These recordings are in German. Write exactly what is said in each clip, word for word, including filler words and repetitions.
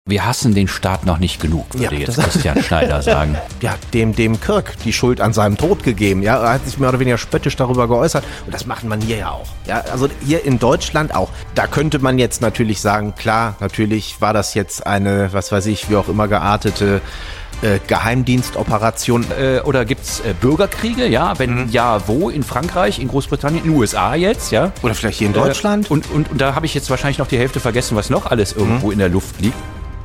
Wir hassen den Staat noch nicht genug, würde Ja, jetzt das- Christian Schneider sagen. Ja, dem, dem Kirk die Schuld an seinem Tod gegeben. Ja, er hat sich mehr oder weniger spöttisch darüber geäußert. Und das macht man hier ja auch. Ja, also hier in Deutschland auch. Da könnte man jetzt natürlich sagen, klar, natürlich war das jetzt eine, was weiß ich, wie auch immer geartete äh, Geheimdienstoperation. Äh, oder gibt's äh, Bürgerkriege? Ja, wenn Mhm. ja, wo? In Frankreich, in Großbritannien, in den U S A jetzt, ja? Oder vielleicht hier in Deutschland. Äh, und, und, und da habe ich jetzt wahrscheinlich noch die Hälfte vergessen, was noch alles irgendwo Mhm. in der Luft liegt.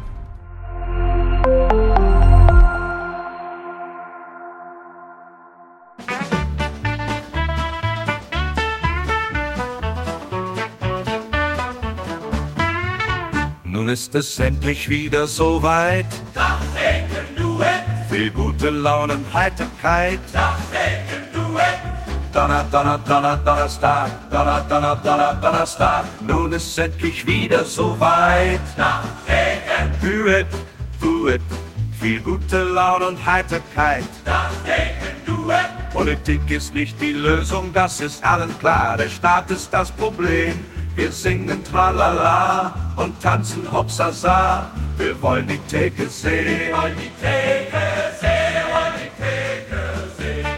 Nun ist es endlich wieder soweit. Dachdecken-Duett. Viel gute Laune und Heiterkeit. Dachdecken-Duett. Donner, Donner, Donner, Donnerstag. Donner, Donner, Donner, Donnerstag. Nun ist endlich wieder soweit. Dachdecken-Duett. Duett. Viel gute Laune und Heiterkeit. Dachdecken-Duett. Politik ist nicht die Lösung, das ist allen klar. Der Staat ist das Problem. Wir singen Tralala und tanzen Hopsasa. Wir wollen die Theke sehen. Wir wollen die Theke sehen. Wir wollen die Theke sehen.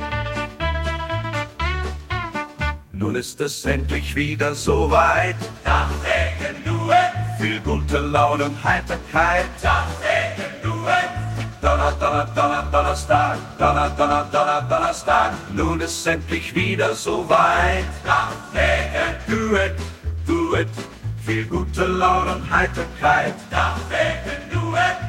Nun ist es endlich wieder soweit. Dachdecken-Duett. Viel gute Laune und Heiterkeit. Dachdecken-Duett. Donner, Donner, Donner, Donnerstag. Donner, Donner, Donner, Donnerstag. Nun ist endlich wieder soweit. Dachdecken-Duett. Duett, viel gute Laune und Heiterkeit. Dachdecken-Duett.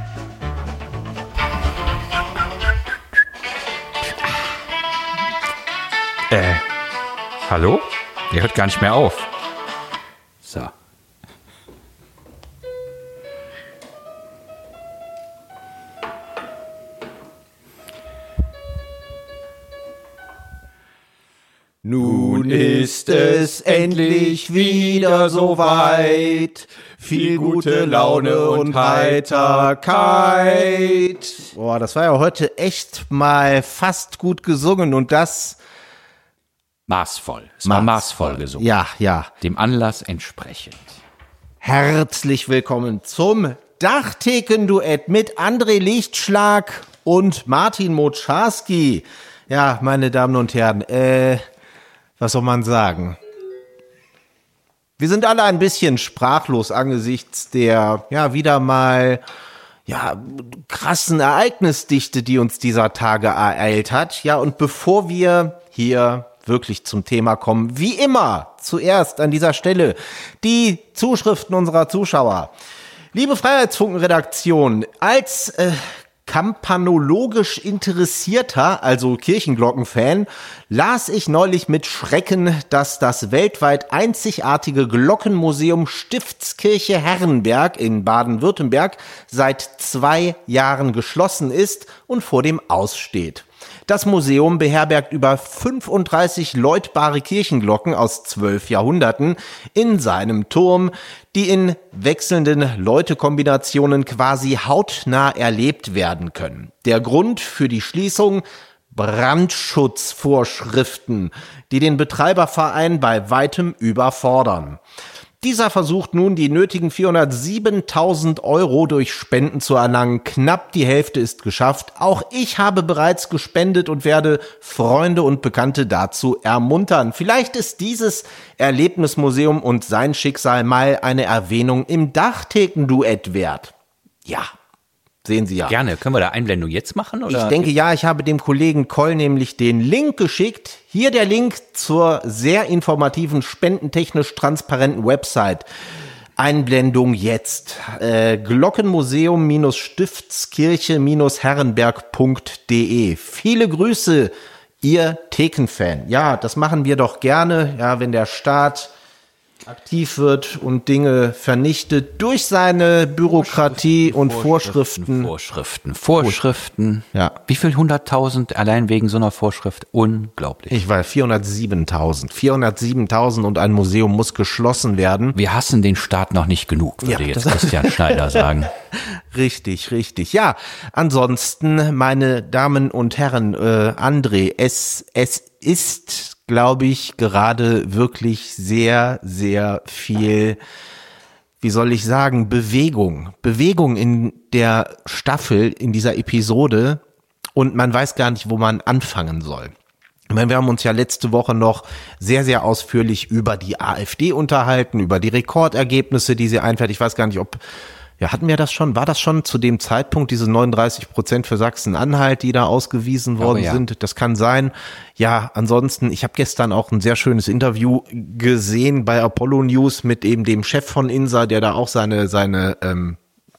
Äh, hallo? Der hört gar nicht mehr auf. So. Nun ist es endlich wieder soweit. Viel gute Laune und Heiterkeit. Boah, das war ja heute echt mal fast gut gesungen und das Maßvoll. Es war maßvoll. maßvoll gesungen. Ja, ja. Dem Anlass entsprechend. Herzlich willkommen zum Dachtheken-Duett mit André Lichtschlag und Martin Motscharski. Ja, meine Damen und Herren, äh, was soll man sagen? Wir sind alle ein bisschen sprachlos angesichts der, ja, wieder mal, ja, krassen Ereignisdichte, die uns dieser Tage ereilt hat. Ja, und bevor wir hier wirklich zum Thema kommen, wie immer, zuerst an dieser Stelle die Zuschriften unserer Zuschauer. Liebe Freiheitsfunken-Redaktion, als äh, kampanologisch Interessierter, also Kirchenglocken-Fan, las ich neulich mit Schrecken, dass das weltweit einzigartige Glockenmuseum Stiftskirche Herrenberg in Baden-Württemberg seit zwei Jahren geschlossen ist und vor dem Aus steht. Das Museum beherbergt über fünfunddreißig läutbare Kirchenglocken aus zwölf Jahrhunderten in seinem Turm, die in wechselnden Läutekombinationen quasi hautnah erlebt werden können. Der Grund für die Schließung: Brandschutzvorschriften, die den Betreiberverein bei weitem überfordern. Dieser versucht nun, die nötigen vierhundertsiebentausend Euro durch Spenden zu erlangen. Knapp die Hälfte ist geschafft. Auch ich habe bereits gespendet und werde Freunde und Bekannte dazu ermuntern. Vielleicht ist dieses Erlebnismuseum und sein Schicksal mal eine Erwähnung im Dachtheken-Duett wert. Ja, sehen Sie ja. Gerne. Können wir da Einblendung jetzt machen? Oder? Ich denke, ja, ich habe dem Kollegen Koll nämlich den Link geschickt. Hier der Link zur sehr informativen, spendentechnisch transparenten Website. Einblendung jetzt. Äh, Glockenmuseum-Stiftskirche-Herrenberg punkt de. Viele Grüße, Ihr Thekenfan. Ja, das machen wir doch gerne, ja, wenn der Staat aktiv wird und Dinge vernichtet durch seine Bürokratie und Vorschriften. Vorschriften, Vorschriften. Ja. Wie viel hunderttausend allein wegen so einer Vorschrift? Unglaublich. Ich weiß, vierhundertsiebentausend. vierhundertsiebentausend und ein Museum muss geschlossen werden. Wir hassen den Staat noch nicht genug, würde Ja, jetzt das- Christian Schneider sagen. Richtig, richtig. Ja, ansonsten, meine Damen und Herren, äh, André, es, es ist, glaube ich, gerade wirklich sehr, sehr viel wie soll ich sagen, Bewegung. Bewegung in der Staffel, in dieser Episode und man weiß gar nicht, wo man anfangen soll. Ich meine, wir haben uns ja letzte Woche noch sehr, sehr ausführlich über die AfD unterhalten, über die Rekordergebnisse, die sie einfährt. Ich weiß gar nicht, ob, ja, hatten wir das schon? War das schon zu dem Zeitpunkt, diese neununddreißig Prozent für Sachsen-Anhalt, die da ausgewiesen worden ja. sind? Das kann sein. Ja, ansonsten, ich habe gestern auch ein sehr schönes Interview gesehen bei Apollo News mit eben dem Chef von INSA, der da auch seine, seine, ähm,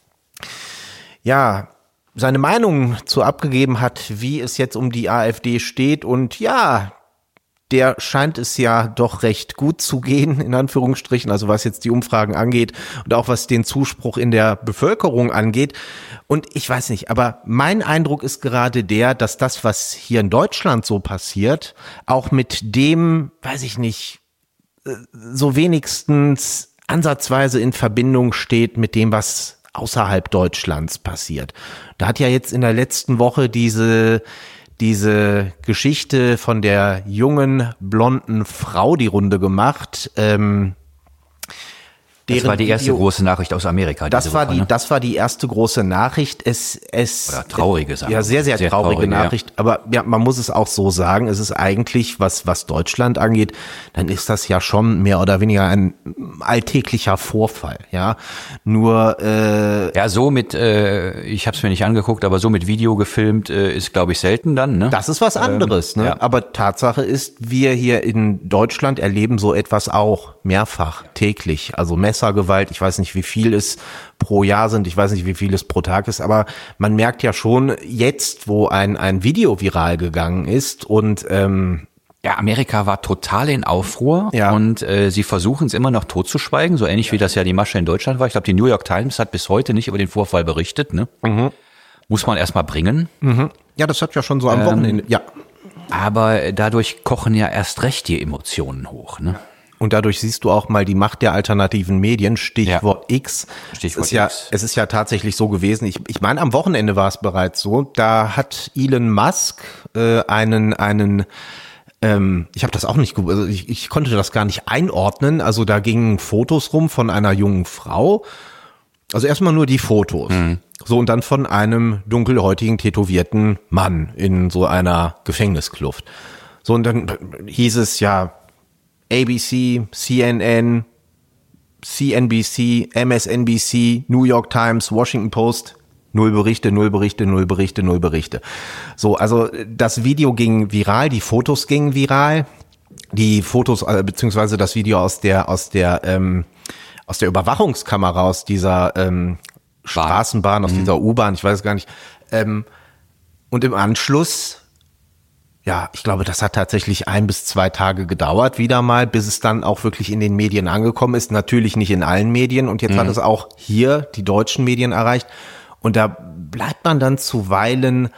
ja, seine Meinung zu abgegeben hat, wie es jetzt um die AfD steht und ja, der scheint es ja doch recht gut zu gehen, in Anführungsstrichen, also was jetzt die Umfragen angeht und auch was den Zuspruch in der Bevölkerung angeht. Und ich weiß nicht, aber mein Eindruck ist gerade der, dass das, was hier in Deutschland so passiert, auch mit dem, weiß ich nicht, so wenigstens ansatzweise in Verbindung steht mit dem, was außerhalb Deutschlands passiert. Da hat ja jetzt in der letzten Woche diese diese Geschichte von der jungen blonden Frau die Runde gemacht. Ähm, Das war die erste Video, große Nachricht aus Amerika. Das war Woche, die, ne? das war die erste große Nachricht. Es, es, Oder traurige Sache. Ja, sehr, sehr, sehr traurige, traurige Nachricht. Ja. Aber ja, man muss es auch so sagen. Es ist eigentlich, was, was Deutschland angeht, dann ist das ja schon mehr oder weniger ein alltäglicher Vorfall. Ja, nur, äh, ja, so mit, äh, ich habe es mir nicht angeguckt, aber so mit Video gefilmt äh, ist, glaube ich, selten dann. Ne? Das ist was anderes. Ähm, ne? Ja. Aber Tatsache ist, wir hier in Deutschland erleben so etwas auch mehrfach täglich. Also Messergewalt, ich weiß nicht, wie viel es pro Jahr sind, ich weiß nicht, wie viel es pro Tag ist, aber man merkt ja schon jetzt, wo ein ein Video viral gegangen ist und ähm, ja, Amerika war total in Aufruhr ja. und äh, sie versuchen es immer noch totzuschweigen, so ähnlich ja. wie das ja die Masche in Deutschland war. Ich glaube, die New York Times hat bis heute nicht über den Vorfall berichtet. Ne? Mhm. Muss man erstmal bringen. Mhm. Ja, das hat ja schon so am ähm, Wochenende, ja. Aber dadurch kochen ja erst recht die Emotionen hoch, ne? Und dadurch siehst du auch mal die Macht der alternativen Medien, Stichwort ja. X. Stichwort es ist ja, X. Es ist ja tatsächlich so gewesen, ich, ich meine, am Wochenende war es bereits so, da hat Elon Musk äh, einen, einen ähm, ich habe das auch nicht, also ich, ich konnte das gar nicht einordnen, also da gingen Fotos rum von einer jungen Frau, also erstmal nur die Fotos. Mhm. So, und dann von einem dunkelhäutigen, tätowierten Mann in so einer Gefängniskluft. So, und dann hieß es ja, A B C, C N N, C N B C, M S N B C, New York Times, Washington Post, null Berichte, null Berichte, null Berichte, null Berichte. So, also das Video ging viral, die Fotos gingen viral, die Fotos äh, beziehungsweise das Video aus der aus der ähm, aus der Überwachungskamera aus dieser ähm, Straßenbahn, aus mhm. dieser U-Bahn, ich weiß gar nicht. Ähm, und im Anschluss ja, ich glaube, das hat tatsächlich ein bis zwei Tage gedauert, wieder mal, bis es dann auch wirklich in den Medien angekommen ist. Natürlich nicht in allen Medien und jetzt mhm. hat es auch hier die deutschen Medien erreicht. Und da bleibt man dann zuweilen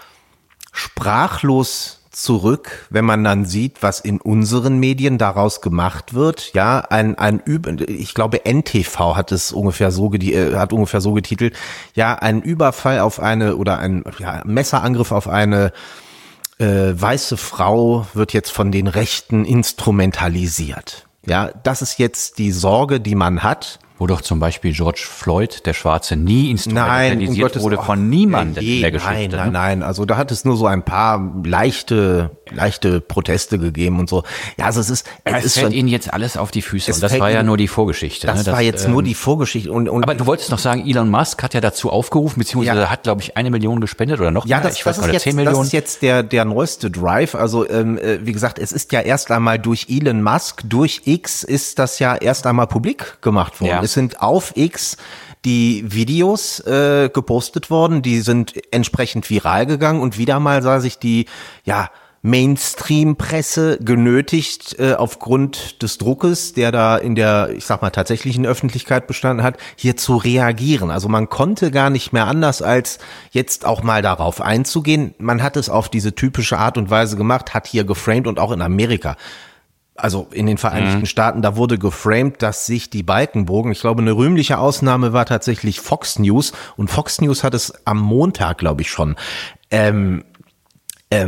sprachlos zurück, wenn man dann sieht, was in unseren Medien daraus gemacht wird. Ja, ein ein Üb- ich glaube N T V hat es ungefähr so gedi- hat ungefähr so getitelt. Ja, ein Überfall auf eine oder ein ja, Messerangriff auf eine Äh, weiße Frau wird jetzt von den Rechten instrumentalisiert. Ja, das ist jetzt die Sorge, die man hat. Wo doch zum Beispiel George Floyd, der Schwarze, nie instrumentalisiert nein, wurde um von niemandem je, in der Geschichte. Nein, nein, ne? nein. Also da hat es nur so ein paar leichte, leichte Proteste gegeben und so. Ja, also es ist, es, es ist fällt schon, Ihnen jetzt alles auf die Füße. Es Und das fällt war ja Ihnen- nur die Vorgeschichte. das ne? war jetzt ähm, nur die Vorgeschichte und, und Aber du wolltest noch sagen, Elon Musk hat ja dazu aufgerufen, beziehungsweise Ja. hat, glaube ich, eine Million gespendet oder noch Ja, mehr. das, ich weiß das, nicht, ist oder jetzt, zehn das Millionen. ist jetzt der, der neueste Drive. Also, ähm, äh, wie gesagt, es ist ja erst einmal durch Elon Musk, durch X ist das ja erst einmal publik gemacht worden. Ja. Es sind auf X die Videos äh, gepostet worden, die sind entsprechend viral gegangen und wieder mal sah sich die, ja, Mainstream-Presse genötigt, äh, aufgrund des Druckes, der da in der, ich sag mal, tatsächlichen Öffentlichkeit bestanden hat, hier zu reagieren. Also man konnte gar nicht mehr anders, als jetzt auch mal darauf einzugehen. Man hat es auf diese typische Art und Weise gemacht, hat hier geframed und auch in Amerika. Also in den Vereinigten mhm. Staaten, da wurde geframed, dass sich die Balken bogen. Ich glaube, eine rühmliche Ausnahme war tatsächlich Fox News. Und Fox News hat es am Montag, glaube ich, schon ähm, ähm,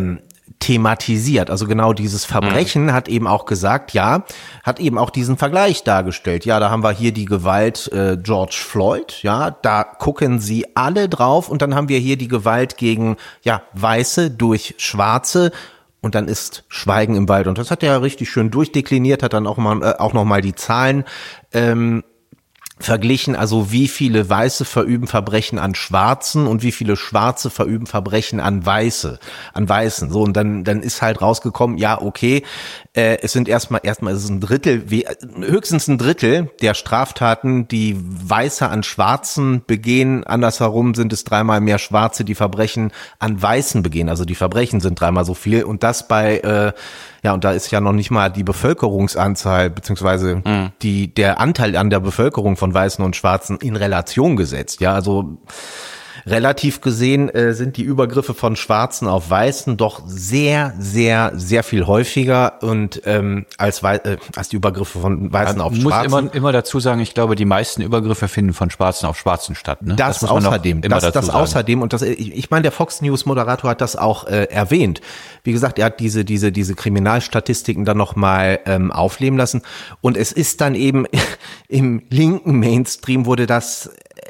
thematisiert. Also genau dieses Verbrechen mhm. hat eben auch gesagt, ja, hat eben auch diesen Vergleich dargestellt. Ja, da haben wir hier die Gewalt äh, George Floyd, ja, da gucken sie alle drauf und dann haben wir hier die Gewalt gegen, ja, Weiße durch Schwarze und dann ist Schweigen im Wald. Und das hat er ja richtig schön durchdekliniert, hat dann auch mal, äh, auch noch mal die Zahlen ähm, verglichen, also wie viele Weiße verüben Verbrechen an Schwarzen und wie viele Schwarze verüben Verbrechen an Weiße, an Weißen. So, und dann dann ist halt rausgekommen, ja, okay, äh, es sind erstmal erstmal ist es ein Drittel, wie, höchstens ein Drittel der Straftaten, die Weiße an Schwarzen begehen. Andersherum sind es dreimal mehr Schwarze, die Verbrechen an Weißen begehen. Also die Verbrechen sind dreimal so viel und das bei äh, ja, und da ist ja noch nicht mal die Bevölkerungsanzahl beziehungsweise mhm. die der Anteil an der Bevölkerung von Weißen und Schwarzen in Relation gesetzt. Ja, also relativ gesehen äh, sind die Übergriffe von Schwarzen auf Weißen doch sehr, sehr, sehr viel häufiger und ähm, als Wei- äh, als die Übergriffe von Weißen auf Schwarzen. Schwarzen. Ich muss immer, immer dazu sagen, ich glaube, die meisten Übergriffe finden von Schwarzen auf Schwarzen statt. Ne? Das, das muss man außerdem, immer das, das außerdem und das, ich, ich meine, der Fox News Moderator hat das auch äh, erwähnt. Wie gesagt, er hat diese diese diese Kriminalstatistiken dann noch mal ähm, aufleben lassen und es ist dann eben im linken Mainstream wurde das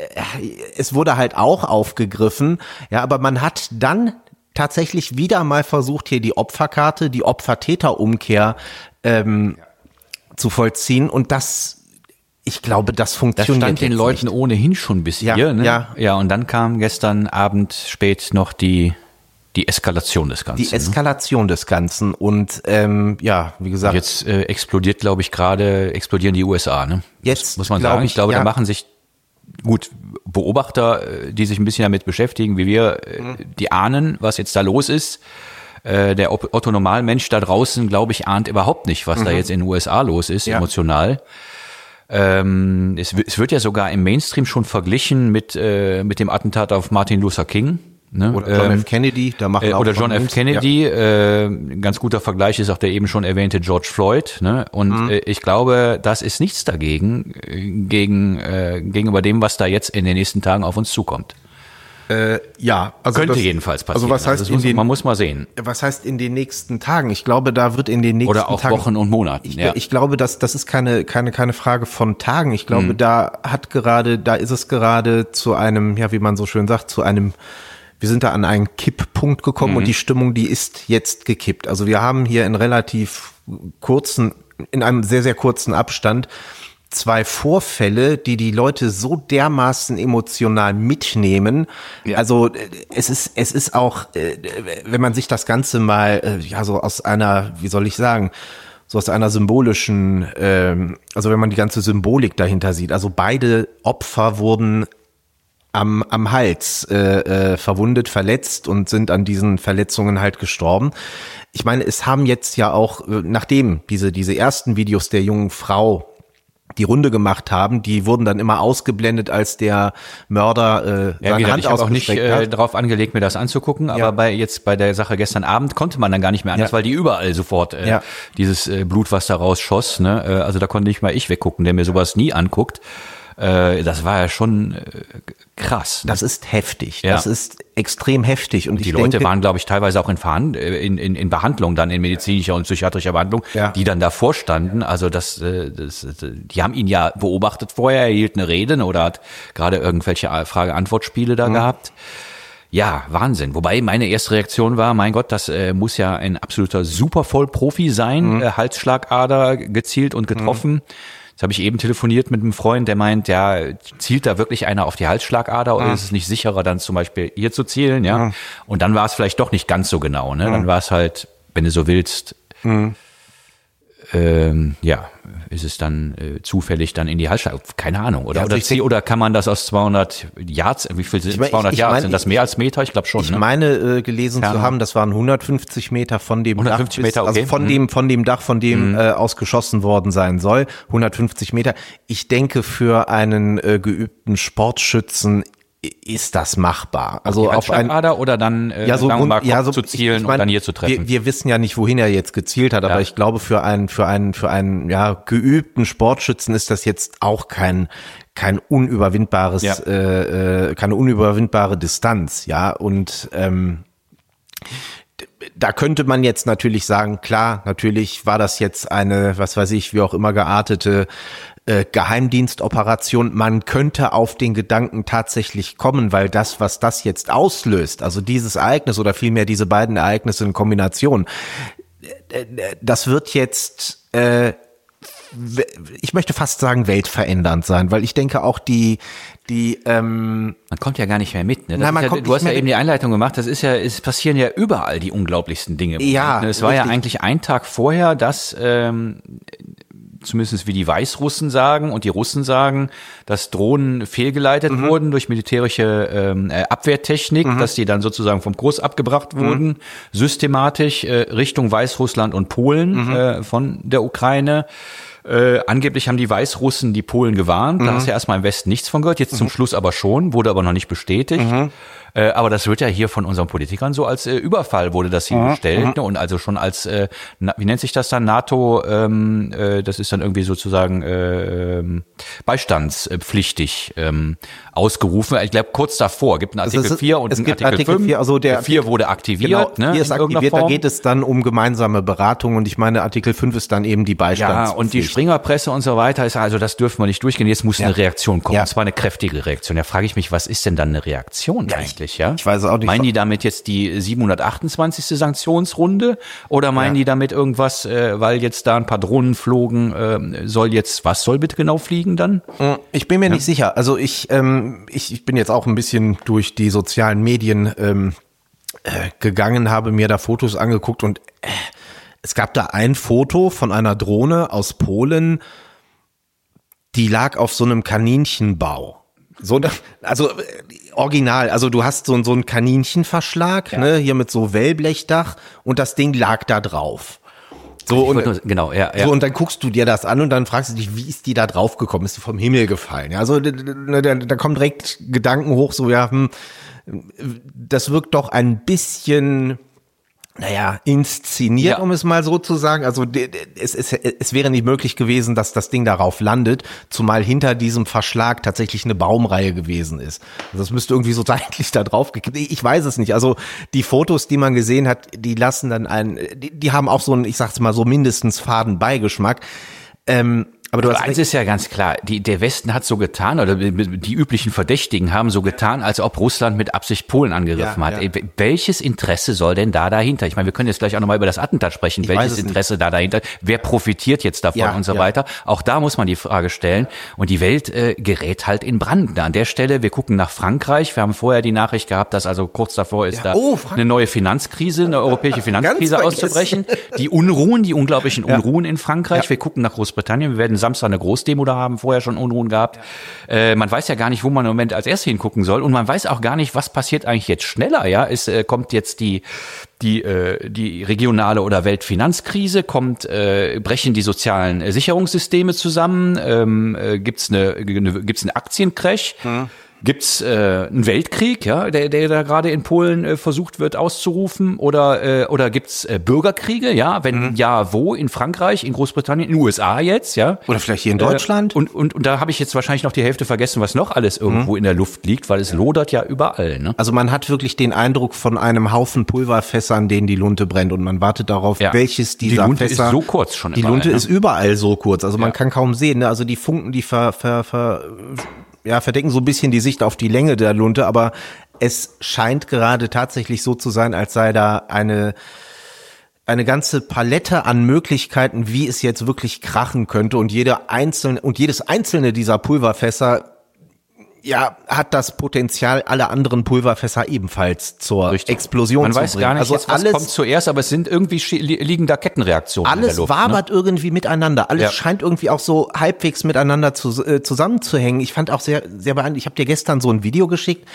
es wurde halt auch aufgegriffen, ja, aber man hat dann tatsächlich wieder mal versucht, hier die Opferkarte, die Opfer-Täter-Umkehr ähm, zu vollziehen und das, ich glaube, das funktioniert. Das stand den Leuten nicht. Ohnehin schon bis ja, hier, ne? Ja. Ja, und dann kam gestern Abend spät noch die die Eskalation des Ganzen. Die Eskalation ne? des Ganzen und ähm, ja, wie gesagt. Jetzt äh, explodiert, glaube ich, gerade explodieren die U S A, ne? Jetzt muss, muss man glaub sagen. Ich, ich glaube, ja. da machen sich gut, Beobachter, die sich ein bisschen damit beschäftigen, wie wir, mhm. die ahnen, was jetzt da los ist. Der Otto-Normalmensch da draußen, glaube ich, ahnt überhaupt nicht, was mhm. da jetzt in den U S A los ist, ja. emotional. Ähm, es, es wird ja sogar im Mainstream schon verglichen mit, äh, mit dem Attentat auf Martin Luther King. Ne? Oder John ähm, F. Kennedy, da machen äh, auch Oder John F. Kennedy, ja. äh, ein ganz guter Vergleich ist auch der eben schon erwähnte George Floyd. Ne? Und mhm. äh, ich glaube, das ist nichts dagegen, äh, gegen, äh, gegenüber dem, was da jetzt in den nächsten Tagen auf uns zukommt. Äh, ja, also könnte das, jedenfalls passieren. Also was heißt also in muss, den, man muss mal sehen. Was heißt in den nächsten Tagen? Ich glaube, da wird in den nächsten Tagen oder auch Tagen, Wochen und Monaten. Ich, ja. ich glaube, dass das ist keine keine keine Frage von Tagen. Ich glaube, mhm. da hat gerade, da ist es gerade zu einem, ja, wie man so schön sagt, zu einem Wir sind da an einen Kipppunkt gekommen mhm. und die Stimmung, die ist jetzt gekippt. Also wir haben hier in relativ kurzen, in einem sehr, sehr kurzen Abstand zwei Vorfälle, die die Leute so dermaßen emotional mitnehmen. Ja. Also es ist, es ist auch, wenn man sich das Ganze mal, ja, so aus einer, wie soll ich sagen, so aus einer symbolischen, also wenn man die ganze Symbolik dahinter sieht. Also beide Opfer wurden am am Hals äh, äh, verwundet, verletzt und sind an diesen Verletzungen halt gestorben. Ich meine, es haben jetzt ja auch, äh, nachdem diese diese ersten Videos der jungen Frau die Runde gemacht haben, die wurden dann immer ausgeblendet, als der Mörder äh, seine ja, Hand ich habe auch nicht äh, darauf angelegt, mir das anzugucken, aber ja. bei jetzt bei der Sache gestern Abend konnte man dann gar nicht mehr anders, ja. weil die überall sofort äh, ja. dieses äh, Blut, was da rausschoss, ne? Äh, also da konnte nicht mal ich weggucken, der mir sowas nie anguckt. Das war ja schon krass. Das ist heftig. Ja. Das ist extrem heftig. Und, und die ich Leute denke, waren, glaube ich, teilweise auch in, Verhand- in, in, in Behandlung, dann in medizinischer und psychiatrischer Behandlung, ja. die dann davor standen. Also das, das, die haben ihn ja beobachtet vorher, er hielt eine Rede oder hat gerade irgendwelche Frage-Antwort-Spiele da mhm. gehabt. Ja, Wahnsinn. Wobei meine erste Reaktion war, mein Gott, das äh, muss ja ein absoluter Supervollprofi sein, mhm. äh, Halsschlagader gezielt und getroffen. Mhm. Jetzt habe ich eben telefoniert mit einem Freund, der meint, ja, zielt da wirklich einer auf die Halsschlagader oder mhm. ist es nicht sicherer, dann zum Beispiel hier zu zielen, ja? Mhm. Und dann war es vielleicht doch nicht ganz so genau, ne? Mhm. Dann war es halt, wenn du so willst, mhm. ähm, ja, ist es dann äh, zufällig dann in die Halsschlagader, keine Ahnung, oder? Ja, also oder, zieh, oder kann man das aus zweihundert Yards, wie viel sind ich mein, zweihundert ich, ich Yards? mein, sind das mehr als Meter? Ich glaube schon, Ich ne? meine, äh, gelesen Ferne. zu haben, das waren hundertfünfzig Meter von dem hundertfünfzig Dach, bis, Meter, okay. also von mhm. dem, von dem Dach, von dem mhm. äh, aus geschossen worden sein soll. hundertfünfzig Meter. Ich denke, für einen äh, geübten Sportschützen ist das machbar. Also auf ein Ader oder dann äh, ja, so sagen wir mal, Kopf ja, so, zu zielen ich, ich mein, und dann hier zu treffen. Wir, wir wissen ja nicht, wohin er jetzt gezielt hat, aber ja. ich glaube, für einen für einen für einen ja geübten Sportschützen ist das jetzt auch kein kein unüberwindbares ja. äh, keine unüberwindbare Distanz, ja, und ähm, da könnte man jetzt natürlich sagen, klar, natürlich war das jetzt eine, was weiß ich, wie auch immer geartete äh, Geheimdienstoperation. Man könnte auf den Gedanken tatsächlich kommen, weil das, was das jetzt auslöst, also dieses Ereignis oder vielmehr diese beiden Ereignisse in Kombination, das wird jetzt, äh, ich möchte fast sagen, weltverändernd sein, weil ich denke auch die, die, ähm, man kommt ja gar nicht mehr mit, ne? Das Nein, man ja, kommt du hast nicht ja mehr eben die Einleitung gemacht, das ist ja, es passieren ja überall die unglaublichsten Dinge. Ja, es war richtig. ja eigentlich ein Tag vorher, dass, ähm, zumindest wie die Weißrussen sagen und die Russen sagen, dass Drohnen fehlgeleitet mhm. wurden durch militärische ähm, Abwehrtechnik, mhm. dass die dann sozusagen vom Kurs abgebracht wurden, mhm. systematisch äh, Richtung Weißrussland und Polen mhm. äh, von der Ukraine. Äh, angeblich haben die Weißrussen die Polen gewarnt, mhm. da hast du ja erstmal im Westen nichts von gehört, jetzt mhm. zum Schluss aber schon, wurde aber noch nicht bestätigt. Mhm. Äh, aber das wird ja hier von unseren Politikern so als äh, Überfall wurde das hier mhm. gestellt, ne? Und also schon als, äh, na, wie nennt sich das dann, NATO, ähm, äh, das ist dann irgendwie sozusagen äh, ähm, beistandspflichtig ähm, ausgerufen. Ich glaube kurz davor, gibt einen Artikel ist, vier und es einen gibt Artikel, Artikel fünf. vier, also der vier wurde aktiviert. Genau, ne, vier ist aktiviert, da geht es dann um gemeinsame Beratung und ich meine Artikel fünf ist dann eben die Beistandspflicht. Ja, und die Springerpresse und so weiter ist also, das dürfen wir nicht durchgehen, jetzt muss ja. eine Reaktion kommen, ja. und zwar eine kräftige Reaktion. Da frage ich mich, was ist denn dann eine Reaktion ja, eigentlich? Ja, ich weiß auch nicht. Meinen die damit jetzt die siebenhundertachtundzwanzigste Sanktionsrunde oder meinen ja. die damit irgendwas, äh, weil jetzt da ein paar Drohnen flogen, äh, soll jetzt, was soll bitte genau fliegen dann? Ich bin mir ja. nicht sicher. Also ich, ähm, ich, ich bin jetzt auch ein bisschen durch die sozialen Medien ähm, äh, gegangen, habe mir da Fotos angeguckt und äh, es gab da ein Foto von einer Drohne aus Polen, die lag auf so einem Kaninchenbau. So, also äh, original, also du hast so, so einen Kaninchenverschlag, ja. ne, hier mit so Wellblechdach und das Ding lag da drauf. So und, nur, genau, ja, ja. so und dann guckst du dir das an und dann fragst du dich, wie ist die da drauf gekommen? Ist die vom Himmel gefallen? Ja, also da, da, da kommen direkt Gedanken hoch, so ja, hm, das wirkt doch ein bisschen, naja, inszeniert, ja. um es mal so zu sagen. Also es, es, es wäre nicht möglich gewesen, dass das Ding darauf landet, zumal hinter diesem Verschlag tatsächlich eine Baumreihe gewesen ist. Also das müsste irgendwie so seitlich da drauf gekippt. Ich weiß es nicht. Also die Fotos, die man gesehen hat, die lassen dann einen, die, die haben auch so einen, ich sag's mal so mindestens faden Beigeschmack. Ähm, Aber du also hast eins ist ja ganz klar, die, der Westen hat so getan, oder die üblichen Verdächtigen haben so getan, als ob Russland mit Absicht Polen angegriffen ja, hat. Ja. Welches Interesse soll denn da dahinter? Ich meine, wir können jetzt gleich auch nochmal über das Attentat sprechen. Ich Welches Interesse nicht. da dahinter? Wer profitiert jetzt davon ja, und so ja. weiter? Auch da muss man die Frage stellen. Und die Welt äh, gerät halt in Brand. An der Stelle, wir gucken nach Frankreich. Wir haben vorher die Nachricht gehabt, dass also kurz davor ist, ja. da oh, eine neue Finanzkrise, eine europäische Finanzkrise auszubrechen. Die Unruhen, die unglaublichen Unruhen ja. in Frankreich. Ja. Wir gucken nach Großbritannien. Wir werden Samstag eine Großdemo da haben, vorher schon Unruhen gehabt. Ja. Äh, man weiß ja gar nicht, wo man im Moment als erstes hingucken soll und man weiß auch gar nicht, was passiert eigentlich jetzt schneller. Ja, es äh, kommt jetzt die die äh, die regionale oder Weltfinanzkrise, kommt äh, brechen die sozialen äh, Sicherungssysteme zusammen, ähm, äh, gibt's eine, eine gibt's einen Aktiencrash. Hm. Gibt's äh, einen Weltkrieg, ja, der der da gerade in Polen äh, versucht wird auszurufen, oder äh, oder gibt's äh, Bürgerkriege, ja, wenn mhm. ja, wo? In Frankreich, in Großbritannien, in den U S A jetzt, ja, oder vielleicht hier in Deutschland. Äh, und und und da habe ich jetzt wahrscheinlich noch die Hälfte vergessen, was noch alles irgendwo mhm. in der Luft liegt, weil es lodert ja überall, ne? Also man hat wirklich den Eindruck von einem Haufen Pulverfässer, an denen die Lunte brennt, und man wartet darauf, ja. welches dieser die Lunte Fässer. ist so kurz schon. Die Lunte ne? ist überall so kurz, also man ja. kann kaum sehen, ne? Also die Funken, die ver, ver, ver ja, verdecken so ein bisschen die Sicht auf die Länge der Lunte, aber es scheint gerade tatsächlich so zu sein, als sei da eine eine ganze Palette an Möglichkeiten, wie es jetzt wirklich krachen könnte, und jede einzelne und jedes einzelne dieser Pulverfässer ja, hat das Potenzial, alle anderen Pulverfässer ebenfalls zur Richtig. Explosion Man zu weiß bringen. gar nicht, also jetzt, was alles, kommt zuerst, aber es sind irgendwie liegen da Kettenreaktionen alles in der Luft. wabert ne? irgendwie miteinander. Alles ja. scheint irgendwie auch so halbwegs miteinander zu, äh, zusammenzuhängen. Ich fand auch sehr, sehr beeindruckend. Ich habe dir gestern so ein Video geschickt.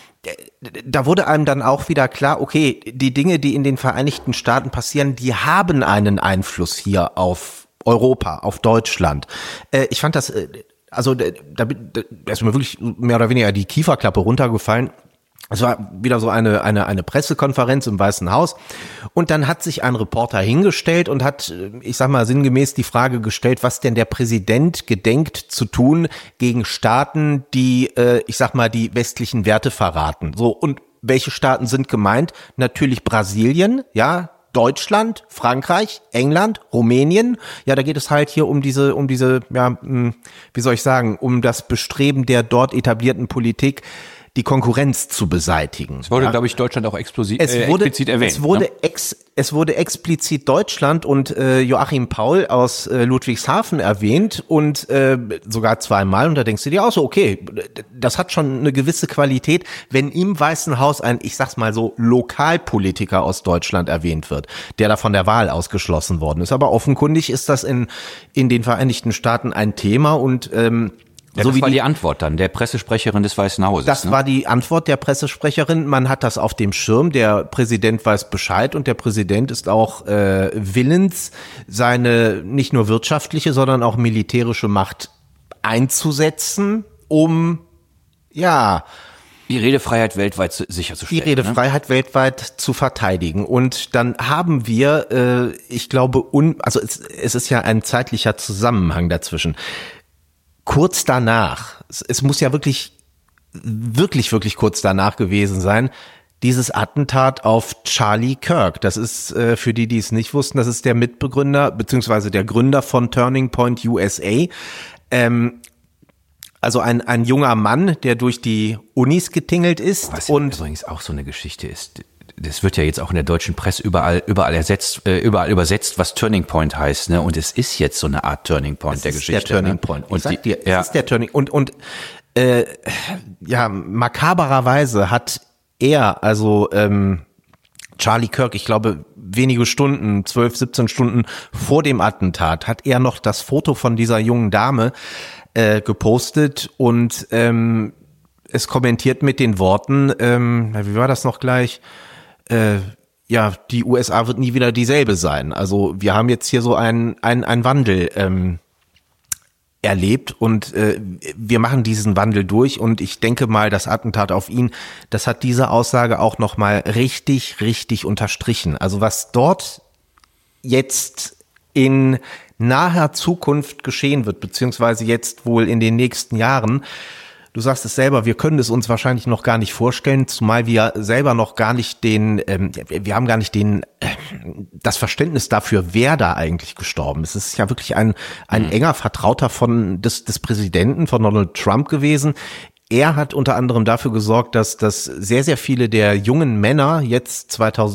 Da wurde einem dann auch wieder klar, okay, die Dinge, die in den Vereinigten Staaten passieren, die haben einen Einfluss hier auf Europa, auf Deutschland. Äh, ich fand das, äh, also da, da, da ist mir wirklich mehr oder weniger die Kieferklappe runtergefallen. Es war wieder so eine, eine, eine Pressekonferenz im Weißen Haus, und dann hat sich ein Reporter hingestellt und hat, ich sag mal, sinngemäß die Frage gestellt, was denn der Präsident gedenkt zu tun gegen Staaten, die, äh, ich sag mal, die westlichen Werte verraten. So, und welche Staaten sind gemeint? Natürlich Brasilien, ja, Deutschland, Frankreich, England, Rumänien. Ja, da geht es halt hier um diese, um diese, ja, wie soll ich sagen, um das Bestreben der dort etablierten Politik, die Konkurrenz zu beseitigen. Es wurde, ja. glaube ich, Deutschland auch explosiv, es äh, wurde, explizit erwähnt. Es wurde, ne? ex, es wurde explizit Deutschland und äh, Joachim Paul aus äh, Ludwigshafen erwähnt und äh, sogar zweimal. Und da denkst du dir auch so, okay, das hat schon eine gewisse Qualität, wenn im Weißen Haus ein, ich sag's mal so, Lokalpolitiker aus Deutschland erwähnt wird, der da von der Wahl ausgeschlossen worden ist. Aber offenkundig ist das in in den Vereinigten Staaten ein Thema und ähm, Ja, so das wie war die, die Antwort dann, der Pressesprecherin des Weißen Hauses. Das ne? war die Antwort der Pressesprecherin. Man hat das auf dem Schirm. Der Präsident weiß Bescheid und der Präsident ist auch äh, willens, seine nicht nur wirtschaftliche, sondern auch militärische Macht einzusetzen, um, ja, die Redefreiheit weltweit zu, die sicherzustellen. Redefreiheit ne? weltweit zu verteidigen. Und dann haben wir, äh, ich glaube, un, also es, es ist ja ein zeitlicher Zusammenhang dazwischen. Kurz danach, es, es muss ja wirklich, wirklich, wirklich kurz danach gewesen sein, dieses Attentat auf Charlie Kirk. Das ist, äh, für die, die es nicht wussten, das ist der Mitbegründer, beziehungsweise der Gründer von Turning Point U S A. Ähm, also ein, ein junger Mann, der durch die Unis getingelt ist. Was und übrigens auch so eine Geschichte ist. Das wird ja jetzt auch in der deutschen Presse überall, überall ersetzt, äh, überall übersetzt, was Turning Point heißt, ne? Und es ist jetzt so eine Art Turning Point das der ist Geschichte. Der Turning ne? Point. Ich Und sag die, dir, es ja. ist der Turning und und äh, ja, makabererweise hat er, also ähm, Charlie Kirk, ich glaube wenige Stunden, zwölf, siebzehn Stunden vor dem Attentat, hat er noch das Foto von dieser jungen Dame äh, gepostet und ähm, es kommentiert mit den Worten, ähm, wie war das noch gleich? Äh, ja, die U S A wird nie wieder dieselbe sein. Also wir haben jetzt hier so einen ein, ein Wandel ähm, erlebt und äh, wir machen diesen Wandel durch und ich denke mal, das Attentat auf ihn, das hat diese Aussage auch nochmal richtig, richtig unterstrichen. Also was dort jetzt in naher Zukunft geschehen wird, beziehungsweise jetzt wohl in den nächsten Jahren, du sagst es selber, wir können es uns wahrscheinlich noch gar nicht vorstellen, zumal wir selber noch gar nicht den, ähm, wir haben gar nicht den, äh, das Verständnis dafür, wer da eigentlich gestorben ist. Es ist ja wirklich ein ein mhm. enger Vertrauter von des des Präsidenten, von Donald Trump gewesen. Er hat unter anderem dafür gesorgt, dass dass sehr sehr viele der jungen Männer jetzt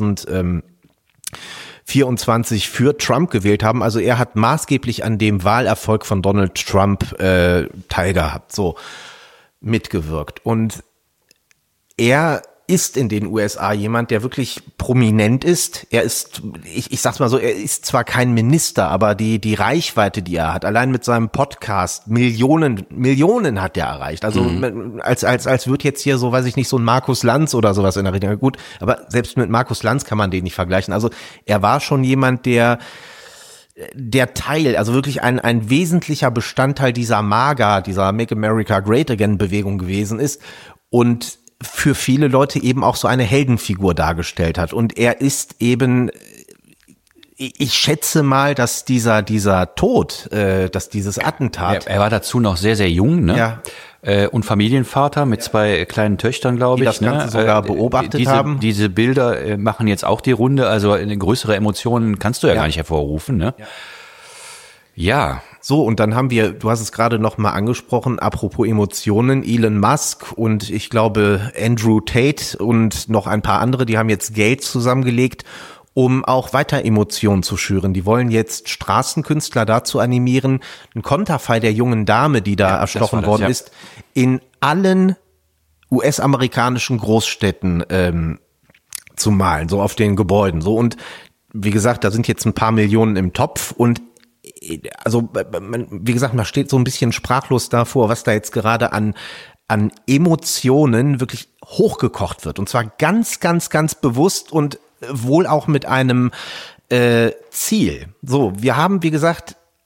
zweitausendvierundzwanzig für Trump gewählt haben. Also er hat maßgeblich an dem Wahlerfolg von Donald Trump äh, teilgehabt. So. mitgewirkt. Und er ist in den U S A jemand, der wirklich prominent ist. Er ist, ich, ich sag's mal so, er ist zwar kein Minister, aber die, die Reichweite, die er hat, allein mit seinem Podcast, Millionen, Millionen hat er erreicht. Also, mhm. als, als, als wird jetzt hier so, weiß ich nicht, so ein Markus Lanz oder sowas in der Richtung. Gut, aber selbst mit Markus Lanz kann man den nicht vergleichen. Also, er war schon jemand, der, der Teil, also wirklich ein, ein wesentlicher Bestandteil dieser MAGA, dieser Make America Great Again Bewegung gewesen ist und für viele Leute eben auch so eine Heldenfigur dargestellt hat. Und er ist eben, ich schätze mal, dass dieser, dieser Tod, äh, dass dieses Attentat. Er, er war dazu noch sehr, sehr jung, ne? Ja. Äh, und Familienvater mit zwei kleinen Töchtern, glaube ich. Die das Ganze ne? sogar beobachtet diese, haben. Diese Bilder äh, machen jetzt auch die Runde, also eine größere Emotionen kannst du ja, ja. gar nicht hervorrufen, ne? Ja. ja. So, und dann haben wir, du hast es gerade noch mal angesprochen, apropos Emotionen, Elon Musk und ich glaube Andrew Tate und noch ein paar andere, die haben jetzt Geld zusammengelegt, um auch weiter Emotionen zu schüren. Die wollen jetzt Straßenkünstler dazu animieren, ein Konterfei der jungen Dame, die da ja, erstochen das, worden ja. ist, in allen U S-amerikanischen Großstädten ähm, zu malen, so auf den Gebäuden. So, und wie gesagt, da sind jetzt ein paar Millionen im Topf und also wie gesagt, man steht so ein bisschen sprachlos davor, was da jetzt gerade an an Emotionen wirklich hochgekocht wird. Und zwar ganz, ganz, ganz bewusst und wohl auch mit einem äh, Ziel. So, wir haben, wie gesagt,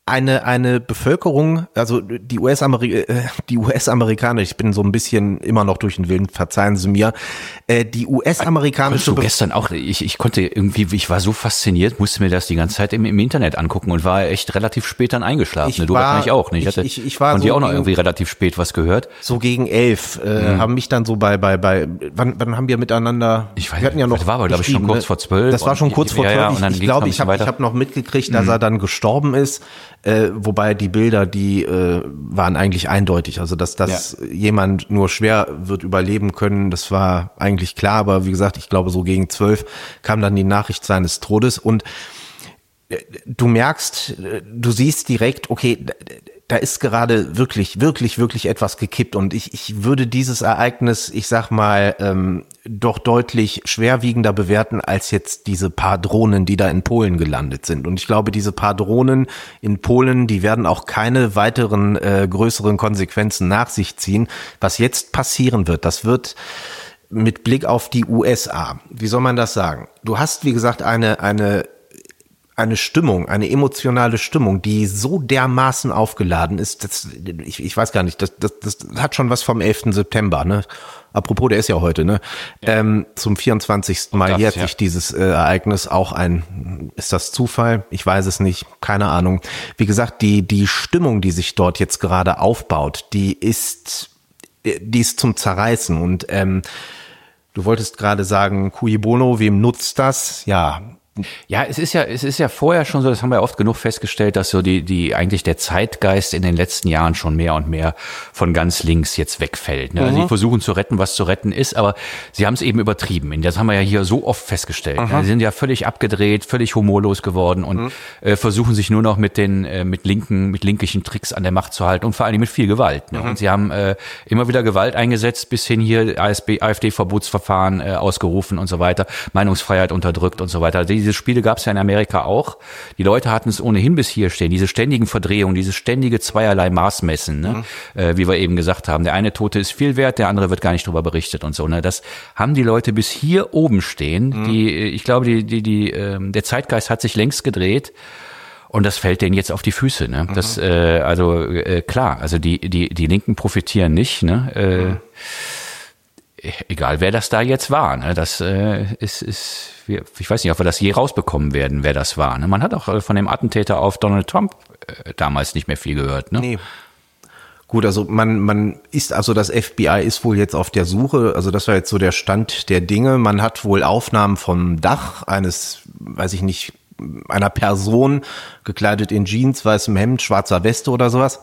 eine eine Bevölkerung, also die U S-Ameri- äh, die U S-Amerikaner, ich bin so ein bisschen immer noch durch den Wind, verzeihen Sie mir, äh, die U S-amerikanische... Du gestern auch, ich, ich konnte irgendwie, ich war so fasziniert, musste mir das die ganze Zeit im, im Internet angucken und war echt relativ spät dann eingeschlafen. Ich ne? Du war, wahrscheinlich auch, ne? Ich, hatte, ich, ich war von so dir auch noch gegen, irgendwie relativ spät was gehört. So gegen elf äh, mhm. haben mich dann so bei, bei, bei, wann, wann haben wir miteinander... Ich weiß, wir hatten ja noch das war aber, glaube ich, schon kurz vor zwölf. Das war schon kurz vor zwölf. Ja, ja, ich ich glaube, ich habe ich hab noch mitgekriegt, dass mhm. er dann gestorben ist. Äh, wobei die Bilder, die äh, waren eigentlich eindeutig. Also, dass das ja. jemand nur schwer wird überleben können, das war eigentlich klar. Aber wie gesagt, ich glaube, so gegen zwölf kam dann die Nachricht seines Todes. Und äh, du merkst, äh, du siehst direkt, okay, da ist gerade wirklich, wirklich, wirklich etwas gekippt. Und ich, ich würde dieses Ereignis, ich sag mal, ähm, doch deutlich schwerwiegender bewerten als jetzt diese paar Drohnen, die da in Polen gelandet sind. Und ich glaube, diese paar Drohnen in Polen, die werden auch keine weiteren äh, größeren Konsequenzen nach sich ziehen. Was jetzt passieren wird, das wird mit Blick auf die U S A, wie soll man das sagen? Du hast, wie gesagt, eine, eine eine Stimmung, eine emotionale Stimmung, die so dermaßen aufgeladen ist, das, ich, ich weiß gar nicht, das, das, das hat schon was vom elften September, ne? Apropos, der ist ja heute, ne? Ja. Ähm, zum vierundzwanzigsten Mal jährt sich ja. dieses äh, Ereignis auch ein, ist das Zufall? Ich weiß es nicht, keine Ahnung. Wie gesagt, die, die Stimmung, die sich dort jetzt gerade aufbaut, die ist, die ist zum Zerreißen und ähm, du wolltest gerade sagen, cui bono, wem nutzt das? Ja, Ja, es ist ja, es ist ja vorher schon so, das haben wir oft genug festgestellt, dass so die, die, eigentlich der Zeitgeist in den letzten Jahren schon mehr und mehr von ganz links jetzt wegfällt. Ne? Mhm. Also sie versuchen zu retten, was zu retten ist, aber sie haben es eben übertrieben. Das haben wir ja hier so oft festgestellt. Mhm. Sie sind ja völlig abgedreht, völlig humorlos geworden und mhm. äh, versuchen sich nur noch mit den, äh, mit linken, mit linkischen Tricks an der Macht zu halten und vor allem mit viel Gewalt. Ne? Mhm. Und sie haben äh, immer wieder Gewalt eingesetzt, bis hin hier A f D-Verbotsverfahren äh, ausgerufen und so weiter, Meinungsfreiheit unterdrückt und so weiter. Diese Spiele gab es ja in Amerika auch. Die Leute hatten es ohnehin bis hier stehen. Diese ständigen Verdrehungen, diese ständige zweierlei Maßmessen, ne? Mhm. Äh, wie wir eben gesagt haben. Der eine Tote ist viel wert, der andere wird gar nicht drüber berichtet und so. Ne? Das haben die Leute bis hier oben stehen. Mhm. Die, ich glaube, die, die, die, äh, der Zeitgeist hat sich längst gedreht. Und das fällt denen jetzt auf die Füße. Ne? Mhm. Das, äh, also äh, klar, also die, die, die Linken profitieren nicht. Ne? Äh, mhm. Egal, wer das da jetzt war. Ne? Das äh, ist, ist, ich weiß nicht, ob wir das je rausbekommen werden, wer das war. Ne? Man hat auch von dem Attentäter auf Donald Trump äh, damals nicht mehr viel gehört. Ne? Nee. Gut, also man, man ist, also das F B I ist wohl jetzt auf der Suche, also das war jetzt so der Stand der Dinge. Man hat wohl Aufnahmen vom Dach eines, weiß ich nicht, einer Person, gekleidet in Jeans, weißem Hemd, schwarzer Weste oder sowas.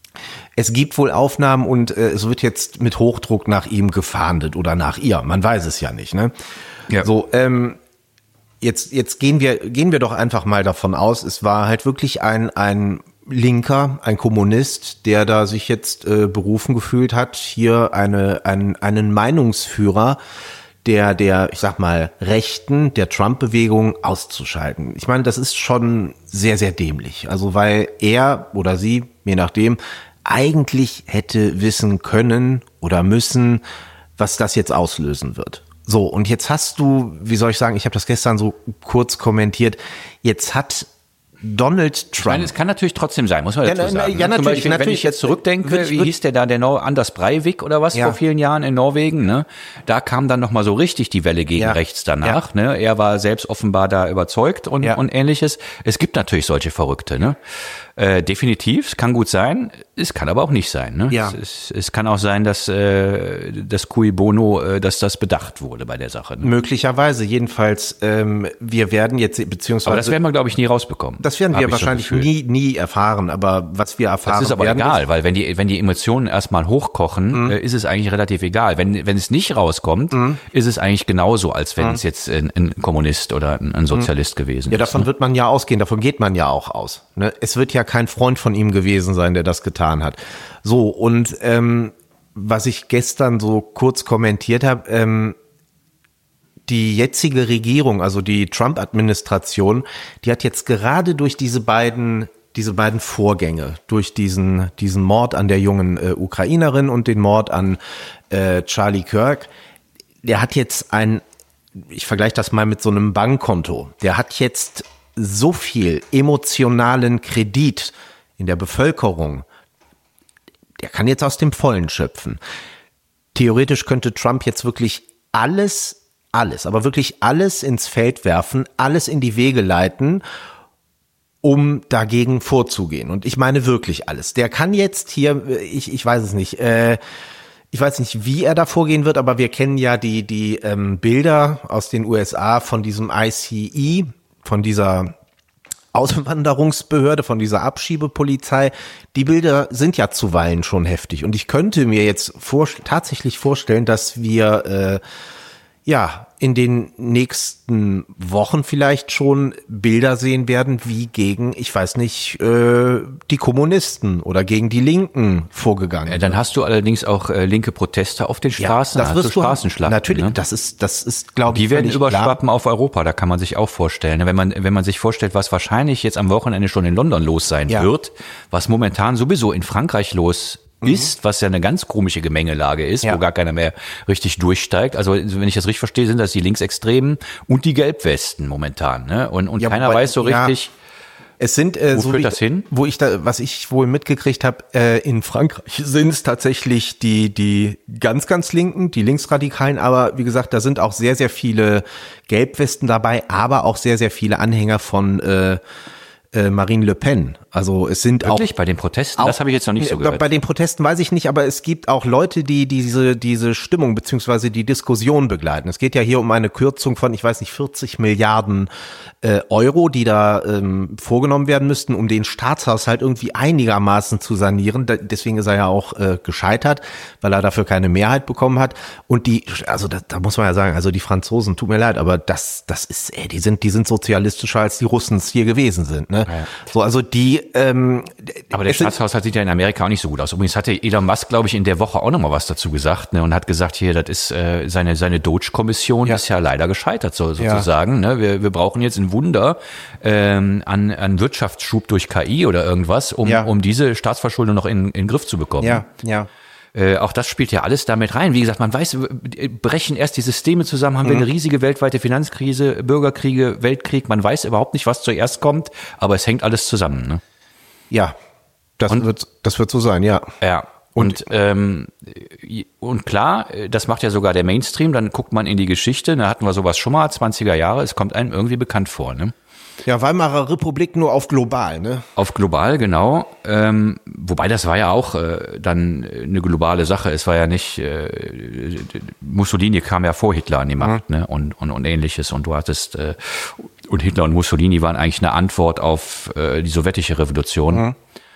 Es gibt wohl Aufnahmen und äh, es wird jetzt mit Hochdruck nach ihm gefahndet oder nach ihr. Man weiß es ja nicht, ne? Ja. So, ähm, jetzt, jetzt gehen wir, gehen wir doch einfach mal davon aus, es war halt wirklich ein, ein Linker, ein Kommunist, der da sich jetzt äh, berufen gefühlt hat, hier eine, ein, einen Meinungsführer der, der, ich sag mal, Rechten, der Trump-Bewegung auszuschalten. Ich meine, das ist schon sehr, sehr dämlich. Also, weil er oder sie, je nachdem, eigentlich hätte wissen können oder müssen, was das jetzt auslösen wird. So, und jetzt hast du, wie soll ich sagen, ich habe das gestern so kurz kommentiert, jetzt hat Donald Trump. Ich meine, es kann natürlich trotzdem sein, muss man dazu ja, sagen. Ja, natürlich, Beispiel, natürlich. Wenn ich jetzt zurückdenke, wird, wie wird, hieß der da, der Nor- Anders Breivik oder was, ja. vor vielen Jahren in Norwegen, ne? Da kam dann nochmal so richtig die Welle gegen ja. rechts danach, ja. ne? Er war selbst offenbar da überzeugt und, ja. und ähnliches. Es gibt natürlich solche Verrückte, ne? Äh, definitiv, es kann gut sein, es kann aber auch nicht sein. Ne? Ja. Es, es, es kann auch sein, dass äh, das cui bono, äh, dass das bedacht wurde bei der Sache. Ne? Möglicherweise, jedenfalls. Ähm, wir werden jetzt, beziehungsweise... Aber das werden wir, glaube ich, nie rausbekommen. Das werden wir wahrscheinlich so nie nie erfahren, aber was wir erfahren Das ist aber werden, egal, weil wenn die wenn die Emotionen erstmal hochkochen, mhm. äh, ist es eigentlich relativ egal. Wenn wenn es nicht rauskommt, mhm. ist es eigentlich genauso, als wenn mhm. es jetzt ein, ein Kommunist oder ein, ein Sozialist mhm. gewesen ja, ist. Ja, davon ne? wird man ja ausgehen, davon geht man ja auch aus. Ne? Es wird ja kein Freund von ihm gewesen sein, der das getan hat. So, und ähm, was ich gestern so kurz kommentiert habe, ähm, die jetzige Regierung, also die Trump-Administration, die hat jetzt gerade durch diese beiden diese beiden Vorgänge, durch diesen diesen Mord an der jungen äh, Ukrainerin und den Mord an äh, Charlie Kirk, der hat jetzt ein, ich vergleiche das mal mit so einem Bankkonto, der hat jetzt so viel emotionalen Kredit in der Bevölkerung, der kann jetzt aus dem Vollen schöpfen. Theoretisch könnte Trump jetzt wirklich alles, alles, aber wirklich alles ins Feld werfen, alles in die Wege leiten, um dagegen vorzugehen. Und ich meine wirklich alles. Der kann jetzt hier, ich, ich weiß es nicht, äh, ich weiß nicht, wie er da vorgehen wird, aber wir kennen ja die, die ähm, Bilder aus den U S A von diesem I C E, von dieser Auswanderungsbehörde, von dieser Abschiebepolizei. Die Bilder sind ja zuweilen schon heftig. Und ich könnte mir jetzt vor, tatsächlich vorstellen, dass wir äh, ja in den nächsten Wochen vielleicht schon Bilder sehen werden, wie gegen, ich weiß nicht, äh, die Kommunisten oder gegen die Linken vorgegangen. Ja, dann hast du allerdings auch äh, linke Proteste auf den Straßen, ja, das wirst du Straßenschlachten. Natürlich, ne? das ist, das ist, glaube ich, die werden überschwappen klar. Auf Europa. Da kann man sich auch vorstellen, wenn man, wenn man sich vorstellt, was wahrscheinlich jetzt am Wochenende schon in London los sein ja. wird, was momentan sowieso in Frankreich los ist, was ja eine ganz komische Gemengelage ist, ja. wo gar keiner mehr richtig durchsteigt. Also wenn ich das richtig verstehe, sind das die Linksextremen und die Gelbwesten momentan, ne? Und, und ja, keiner wobei, weiß so richtig, ja. Es sind, äh, wo so führt ich, das hin? Wo ich da, was ich wohl mitgekriegt habe, äh, in Frankreich sind es tatsächlich die, die ganz, ganz Linken, die Linksradikalen, aber wie gesagt, da sind auch sehr, sehr viele Gelbwesten dabei, aber auch sehr, sehr viele Anhänger von äh, äh, Marine Le Pen. Also es sind Wirklich? auch Wirklich bei den Protesten? Auch, das habe ich jetzt noch nicht so gehört. Bei den Protesten weiß ich nicht, aber es gibt auch Leute, die diese diese Stimmung beziehungsweise die Diskussion begleiten. Es geht ja hier um eine Kürzung von, ich weiß nicht, vierzig Milliarden äh, Euro, die da ähm, vorgenommen werden müssten, um den Staatshaushalt irgendwie einigermaßen zu sanieren. Da, deswegen ist er ja auch äh, gescheitert, weil er dafür keine Mehrheit bekommen hat. Und die, also da, da muss man ja sagen, also die Franzosen, tut mir leid, aber das das ist, ey, die sind die sind sozialistischer als die Russen es hier gewesen sind. Ne? Ja. So, also die Ähm, aber der Staatshaushalt sieht ja in Amerika auch nicht so gut aus. Übrigens hatte Elon Musk, glaube ich, in der Woche auch noch mal was dazu gesagt, ne, und hat gesagt, hier, das ist äh, seine seine Doge-Kommission ja. ist ja leider gescheitert, so, sozusagen. Ja. Ne? Wir wir brauchen jetzt ein Wunder ähm, an an Wirtschaftsschub durch K I oder irgendwas, um ja. um diese Staatsverschuldung noch in in den Griff zu bekommen. Ja, ja. Äh, auch das spielt ja alles damit rein. Wie gesagt, man weiß, brechen erst die Systeme zusammen, haben mhm. wir eine riesige weltweite Finanzkrise, Bürgerkriege, Weltkrieg. Man weiß überhaupt nicht, was zuerst kommt, aber es hängt alles zusammen. Ne? Ja, das und, wird das wird so sein, ja. Ja. Und, und, ähm, und klar, das macht ja sogar der Mainstream, dann guckt man in die Geschichte, da hatten wir sowas schon mal, zwanziger Jahre, es kommt einem irgendwie bekannt vor, ne? Ja, Weimarer Republik nur auf global, ne? Auf global, genau. Ähm, wobei das war ja auch äh, dann eine globale Sache. Es war ja nicht, äh, Mussolini kam ja vor Hitler an die Macht, mhm. ne? Und, und, und ähnliches. Und du hattest, äh, und Hitler und Mussolini waren eigentlich eine Antwort auf äh, die sowjetische Revolution. Mhm.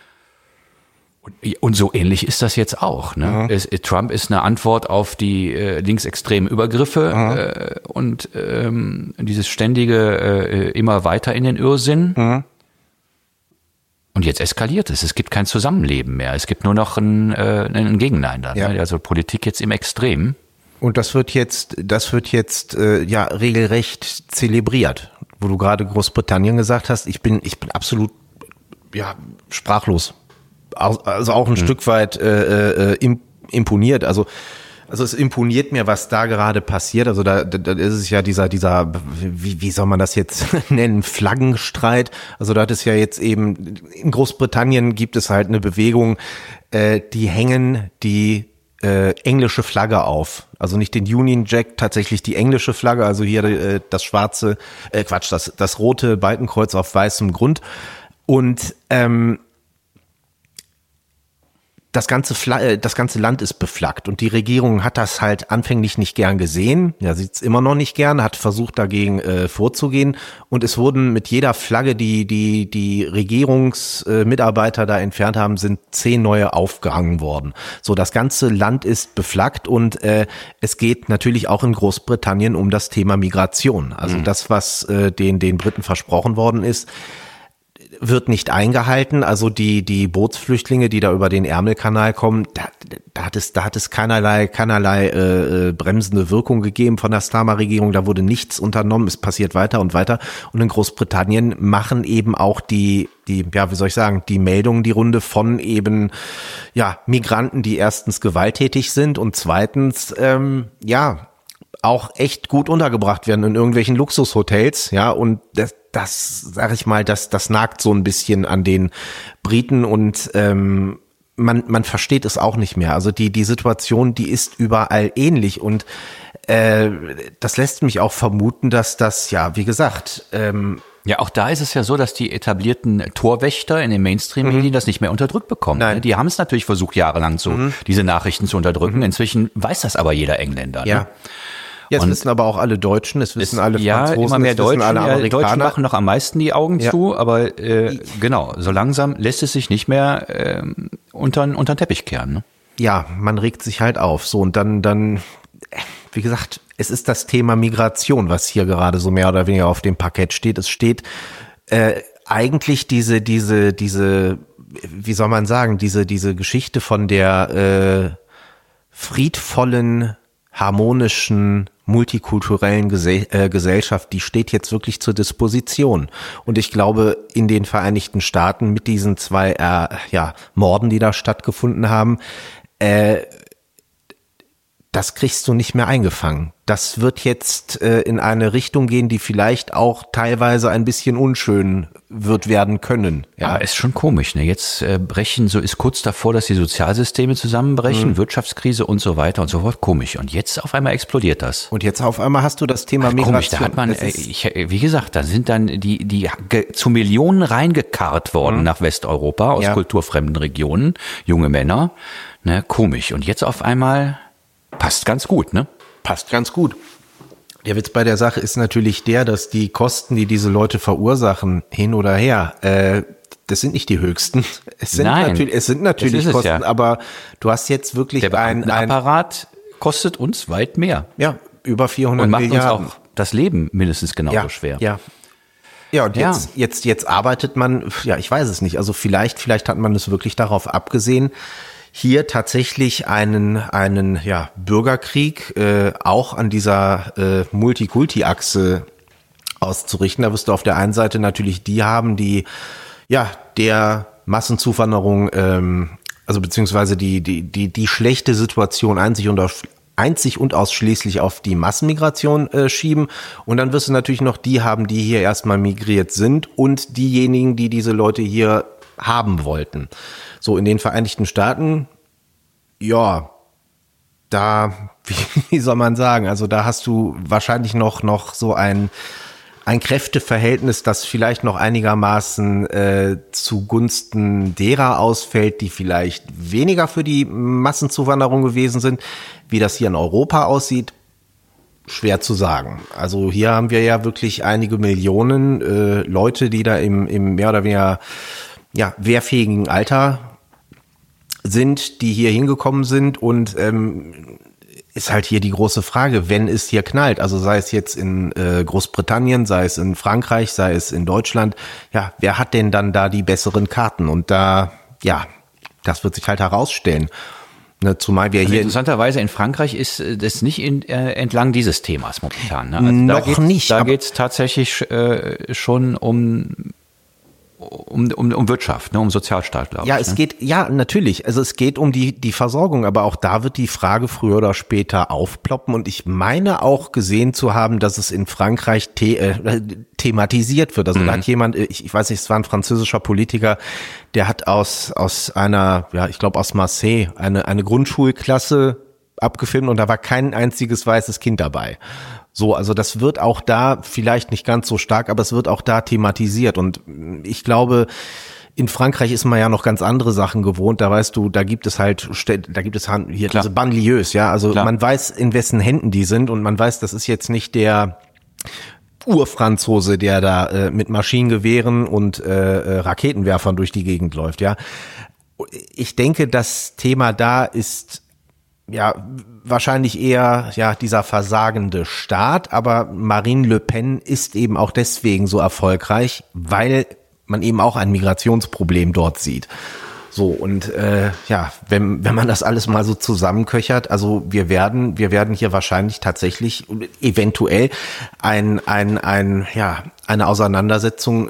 Und, und so ähnlich ist das jetzt auch. Ne? Mhm. Es, Trump ist eine Antwort auf die äh, linksextremen Übergriffe mhm. äh, und ähm, dieses ständige äh, immer weiter in den Irrsinn. Mhm. Und jetzt eskaliert es. Es gibt kein Zusammenleben mehr. Es gibt nur noch ein, äh, ein Gegeneinander. Ja. Ne? Also Politik jetzt im Extrem. Und das wird jetzt, das wird jetzt äh, ja regelrecht zelebriert. Wo du gerade Großbritannien gesagt hast, ich bin, ich bin absolut ja sprachlos. Also auch ein mhm. Stück weit äh, äh, imponiert. Also also es imponiert mir, was da gerade passiert. Also da, da, da ist es ja dieser dieser wie, wie soll man das jetzt nennen, Flaggenstreit. Also da hat es ja jetzt eben in Großbritannien gibt es halt eine Bewegung, äh, die hängen die äh, englische Flagge auf. Also nicht den Union Jack, tatsächlich die englische Flagge. Also hier äh, das schwarze, äh, Quatsch, das das rote Balkenkreuz auf weißem Grund. Und ähm, Das ganze, Fla- das ganze Land ist beflaggt und die Regierung hat das halt anfänglich nicht gern gesehen. Ja, sieht's immer noch nicht gern, hat versucht dagegen äh, vorzugehen und es wurden mit jeder Flagge, die die die Regierungsmitarbeiter äh, da entfernt haben, sind zehn neue aufgehangen worden. So, das ganze Land ist beflaggt und äh, es geht natürlich auch in Großbritannien um das Thema Migration. Also mhm. das, was äh, den den Briten versprochen worden ist, wird nicht eingehalten. Also die die Bootsflüchtlinge, die da über den Ärmelkanal kommen, da, da hat es da hat es keinerlei keinerlei äh, bremsende Wirkung gegeben von der Starmer-Regierung. Da wurde nichts unternommen. Es passiert weiter und weiter. Und in Großbritannien machen eben auch die die ja wie soll ich sagen die Meldungen die Runde von eben ja Migranten, die erstens gewalttätig sind und zweitens ähm, ja auch echt gut untergebracht werden in irgendwelchen Luxushotels, ja, und das, das sag ich mal, das, das nagt so ein bisschen an den Briten und ähm, man, man versteht es auch nicht mehr. Also die, die Situation, die ist überall ähnlich und äh, das lässt mich auch vermuten, dass das, ja, wie gesagt, ähm, ja, auch da ist es ja so, dass die etablierten Torwächter in den Mainstream-Medien mhm. das nicht mehr unterdrückt bekommen. Nein. Die haben es natürlich versucht, jahrelang so mhm. diese Nachrichten zu unterdrücken. Mhm. Inzwischen weiß das aber jeder Engländer. Ja. Ne? Jetzt und wissen aber auch alle Deutschen, es wissen es, alle Franzosen, ja, immer mehr es Deutschen, wissen alle Amerikaner. Deutschen machen noch am meisten die Augen ja. zu, aber äh, genau, so langsam lässt es sich nicht mehr äh, unter, unter den Teppich kehren. Ne? Ja, man regt sich halt auf. So und dann, dann, wie gesagt, es ist das Thema Migration, was hier gerade so mehr oder weniger auf dem Parkett steht. Es steht äh, eigentlich diese, diese, diese, wie soll man sagen, diese, diese Geschichte von der äh, friedvollen, harmonischen, multikulturellen Gese- äh, Gesellschaft, die steht jetzt wirklich zur Disposition. Und ich glaube, in den Vereinigten Staaten mit diesen zwei äh, ja, Morden, die da stattgefunden haben, äh, das kriegst du nicht mehr eingefangen. Das wird jetzt äh, in eine Richtung gehen, die vielleicht auch teilweise ein bisschen unschön wird werden können. Ja, aber ist schon komisch, ne? Jetzt äh, brechen, so ist kurz davor, dass die Sozialsysteme zusammenbrechen, mhm. Wirtschaftskrise und so weiter und so fort. Komisch. Und jetzt auf einmal explodiert das. Und jetzt auf einmal hast du das Thema Ach, Migration. Komisch, da hat man, äh, ich, wie gesagt, da sind dann die, die ge- zu Millionen reingekarrt worden mhm. nach Westeuropa aus ja. kulturfremden Regionen, junge Männer. Ne, komisch. Und jetzt auf einmal passt ganz gut, ne? Passt ganz gut. Der Witz bei der Sache ist natürlich der, dass die Kosten, die diese Leute verursachen, hin oder her, äh, das sind nicht die höchsten. Es sind Nein, natürlich, es sind natürlich es Kosten, ja. aber du hast jetzt wirklich der ein, ein Apparat kostet uns weit mehr. Ja, über vierhundert und macht Milliarden. uns auch das Leben mindestens genauso ja, schwer. Ja. Ja, und ja. jetzt, jetzt, jetzt arbeitet man, ja, ich weiß es nicht. Also vielleicht, vielleicht hat man es wirklich darauf abgesehen, hier tatsächlich einen einen ja Bürgerkrieg äh, auch an dieser äh, Multikulti-Achse auszurichten. Da wirst du auf der einen Seite natürlich die haben, die ja der Massenzuwanderung, ähm, also beziehungsweise die die die die schlechte Situation einzig und auf, einzig und ausschließlich auf die Massenmigration äh, schieben. Und dann wirst du natürlich noch die haben, die hier erstmal migriert sind und diejenigen, die diese Leute hier haben wollten. So in den Vereinigten Staaten, ja, da, wie, wie soll man sagen, also da hast du wahrscheinlich noch noch so ein ein Kräfteverhältnis, das vielleicht noch einigermaßen äh, zugunsten derer ausfällt, die vielleicht weniger für die Massenzuwanderung gewesen sind, wie das hier in Europa aussieht. Schwer zu sagen. Also hier haben wir ja wirklich einige Millionen äh, Leute, die da im, im mehr oder weniger ja, wehrfähigen Alter sind, die hier hingekommen sind und ähm, ist halt hier die große Frage, wenn es hier knallt, also sei es jetzt in äh, Großbritannien, sei es in Frankreich, sei es in Deutschland, ja, wer hat denn dann da die besseren Karten? Und da, ja, das wird sich halt herausstellen. Ne, zumal wir also hier interessanterweise in Frankreich ist das nicht in, äh, entlang dieses Themas momentan. Ne? Also noch da geht's, nicht. Da geht es tatsächlich äh, schon um Um, um, um Wirtschaft, ne, um Sozialstaat, glaube ich. Ja, es ne? geht, ja, natürlich. Also es geht um die, die Versorgung, aber auch da wird die Frage früher oder später aufploppen. Und ich meine auch gesehen zu haben, dass es in Frankreich the, äh, thematisiert wird. Also mhm. da hat jemand, ich, ich weiß nicht, es war ein französischer Politiker, der hat aus, aus einer, ja, ich glaube aus Marseille, eine, eine Grundschulklasse abgefilmt und da war kein einziges weißes Kind dabei. So, also das wird auch da vielleicht nicht ganz so stark, aber es wird auch da thematisiert und ich glaube, in Frankreich ist man ja noch ganz andere Sachen gewohnt, da weißt du, da gibt es halt, da gibt es hier Klar. diese Banlieues, ja, also Klar. man weiß, in wessen Händen die sind und man weiß, das ist jetzt nicht der Urfranzose, der da äh, mit Maschinengewehren und äh, Raketenwerfern durch die Gegend läuft, ja. Ich denke, das Thema da ist ja, wahrscheinlich eher, ja, dieser versagende Staat, aber Marine Le Pen ist eben auch deswegen so erfolgreich, weil man eben auch ein Migrationsproblem dort sieht. So, und, äh, ja, wenn, wenn man das alles mal so zusammenköchert, also wir werden, wir werden hier wahrscheinlich tatsächlich eventuell ein, ein, ein, ja, eine Auseinandersetzung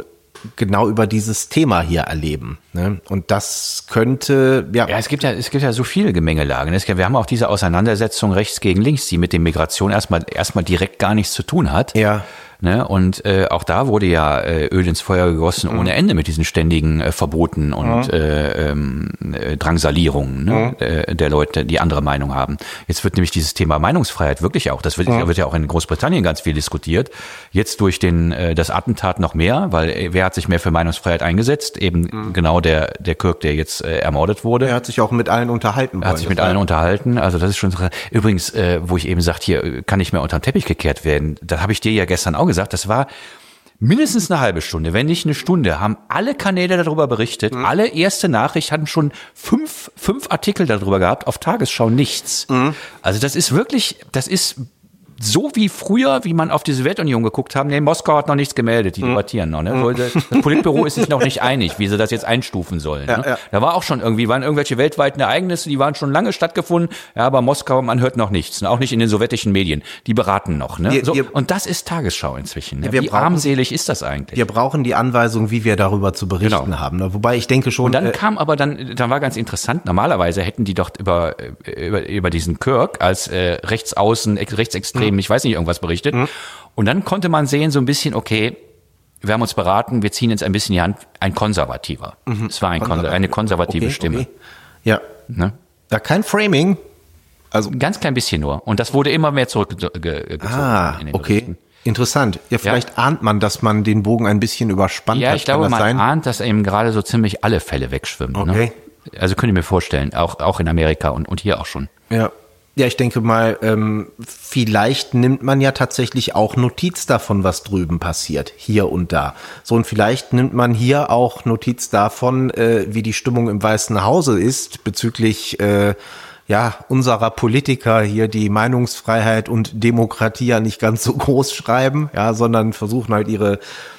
genau über dieses Thema hier erleben. Ne? Und das könnte, ja. Ja, es gibt ja, es gibt ja so viele Gemengelagen. Es gibt, wir haben auch diese Auseinandersetzung rechts gegen links, die mit der Migration erstmal, erstmal direkt gar nichts zu tun hat. Ja. Ne? Und äh, auch da wurde ja äh, Öl ins Feuer gegossen mhm. ohne Ende mit diesen ständigen äh, Verboten und mhm. äh, ähm, äh, Drangsalierungen ne? mhm. äh, der Leute, die andere Meinung haben. Jetzt wird nämlich dieses Thema Meinungsfreiheit wirklich auch, das wird, mhm. wird ja auch in Großbritannien ganz viel diskutiert, jetzt durch den äh, das Attentat noch mehr, weil äh, wer hat sich mehr für Meinungsfreiheit eingesetzt? Eben mhm. genau der der Kirk, der jetzt äh, ermordet wurde. Er hat sich auch mit allen unterhalten. Er hat sich mit allen unterhalten, also das ist schon übrigens, äh, wo ich eben sagte, hier kann nicht mehr unter den Teppich gekehrt werden, da habe ich dir ja gestern auch gesagt, das war mindestens eine halbe Stunde, wenn nicht eine Stunde, haben alle Kanäle darüber berichtet, mhm. alle erste Nachricht hatten schon fünf, fünf Artikel darüber gehabt, auf Tagesschau nichts. Mhm. Also das ist wirklich, das ist so wie früher, wie man auf die Sowjetunion geguckt haben, nee, Moskau hat noch nichts gemeldet, die mhm. debattieren noch. Ne? Mhm. Das Politbüro ist sich noch nicht einig, wie sie das jetzt einstufen sollen. Ja, ne? ja. Da war auch schon irgendwie, waren irgendwelche weltweiten Ereignisse, die waren schon lange stattgefunden, ja, aber Moskau, man hört noch nichts, ne? Auch nicht in den sowjetischen Medien. Die beraten noch. Ne? Wir, so, wir, und das ist Tagesschau inzwischen. Ne? Wie brauchen, armselig ist das eigentlich? Wir brauchen die Anweisung, wie wir darüber zu berichten genau. haben. Ne? Wobei ich denke schon... Und dann äh, kam aber dann, dann war ganz interessant, normalerweise hätten die doch über, über, über diesen Kirk als äh, rechtsaußen, rechtsextrem, hm. ich weiß nicht, irgendwas berichtet. Mhm. Und dann konnte man sehen, so ein bisschen, okay, wir haben uns beraten, wir ziehen jetzt ein bisschen die Hand, ein Konservativer. Mhm. Es war ein Konser- eine konservative okay, Stimme. Okay. Ja. Ne? Da kein Framing. Also ein ganz klein bisschen nur. Und das wurde immer mehr zurückgezogen. Ah, in den okay. Berichten. Interessant. Ja, vielleicht ja. ahnt man, dass man den Bogen ein bisschen überspannt ja, hat. Ja, ich glaube, man sein? ahnt, dass eben gerade so ziemlich alle Fälle wegschwimmen. Okay. Ne? Also könnt ihr mir vorstellen, auch, auch in Amerika und, und hier auch schon. Ja. Ja, ich denke mal, ähm, vielleicht nimmt man ja tatsächlich auch Notiz davon, was drüben passiert, hier und da. So, und vielleicht nimmt man hier auch Notiz davon, äh, wie die Stimmung im Weißen Hause ist, bezüglich äh, ja unserer Politiker hier, die Meinungsfreiheit und Demokratie ja nicht ganz so groß schreiben, ja, sondern versuchen halt ihre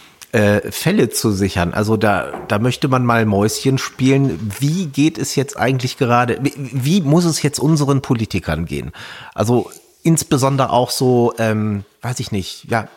Äh, Fälle zu sichern. Also da, da möchte man mal Mäuschen spielen. Wie geht es jetzt eigentlich gerade? Wie, wie muss es jetzt unseren Politikern gehen? Also insbesondere auch so, ähm, weiß ich nicht, ja,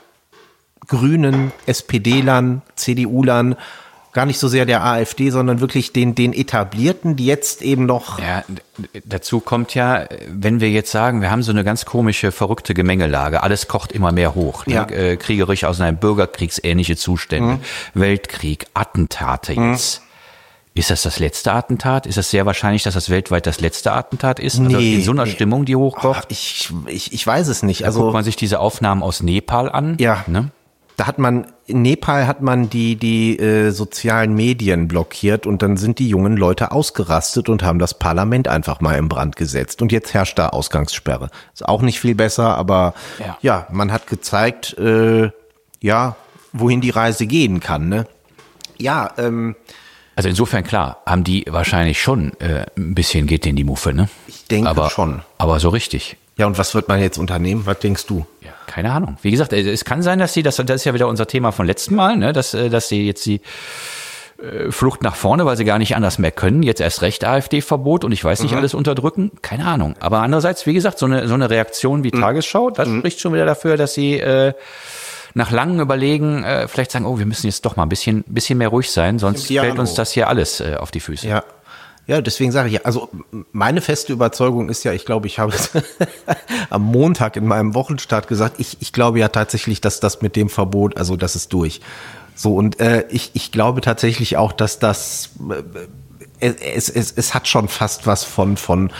Grünen, SPDlern, CDUlern, gar nicht so sehr der AfD, sondern wirklich den, den Etablierten, die jetzt eben noch... Ja, dazu kommt ja, wenn wir jetzt sagen, wir haben so eine ganz komische, verrückte Gemengelage, alles kocht immer mehr hoch. Ne? Ja. Äh, kriegerisch aus einem Bürgerkriegsähnliche Zustände, mhm. Weltkrieg, Attentate jetzt. Mhm. Ist das das letzte Attentat? Ist das sehr wahrscheinlich, dass das weltweit das letzte Attentat ist? Also nee, in so einer nee. Stimmung, die hochkocht? Oh, ich, ich, ich weiß es nicht. Da also guckt man sich diese Aufnahmen aus Nepal an. Ja, ne? Da hat man, in Nepal hat man die, die äh, sozialen Medien blockiert und dann sind die jungen Leute ausgerastet und haben das Parlament einfach mal in Brand gesetzt. Und jetzt herrscht da Ausgangssperre. Ist auch nicht viel besser, aber ja, ja man hat gezeigt, äh, ja, wohin die Reise gehen kann, ne? Ja, ähm. Also insofern, klar, haben die wahrscheinlich schon äh, ein bisschen geht denen die Muffe, ne? Ich denke aber, schon. Aber so richtig. Ja, und was wird man jetzt unternehmen? Was denkst du? Ja, keine Ahnung. Wie gesagt, es kann sein, dass sie, das, das ist ja wieder unser Thema von letzten Mal, ne, dass, dass sie jetzt die äh, Flucht nach vorne, weil sie gar nicht anders mehr können, jetzt erst recht AfD-Verbot und ich weiß nicht, mhm. alles unterdrücken. Keine Ahnung. Aber andererseits, wie gesagt, so eine, so eine Reaktion wie mhm. Tagesschau, das mhm. spricht schon wieder dafür, dass sie äh, nach langem Überlegen äh, vielleicht sagen, oh, wir müssen jetzt doch mal ein bisschen, bisschen mehr ruhig sein, sonst fällt uns das hier alles äh, auf die Füße. Ja. Ja, deswegen sage ich, also meine feste Überzeugung ist ja, ich glaube, ich habe es am Montag in meinem Wochenstart gesagt, ich, ich glaube ja tatsächlich, dass das mit dem Verbot, also das ist durch. So, und äh, ich, ich glaube tatsächlich auch, dass das, äh, es, es, es hat schon fast was von, von,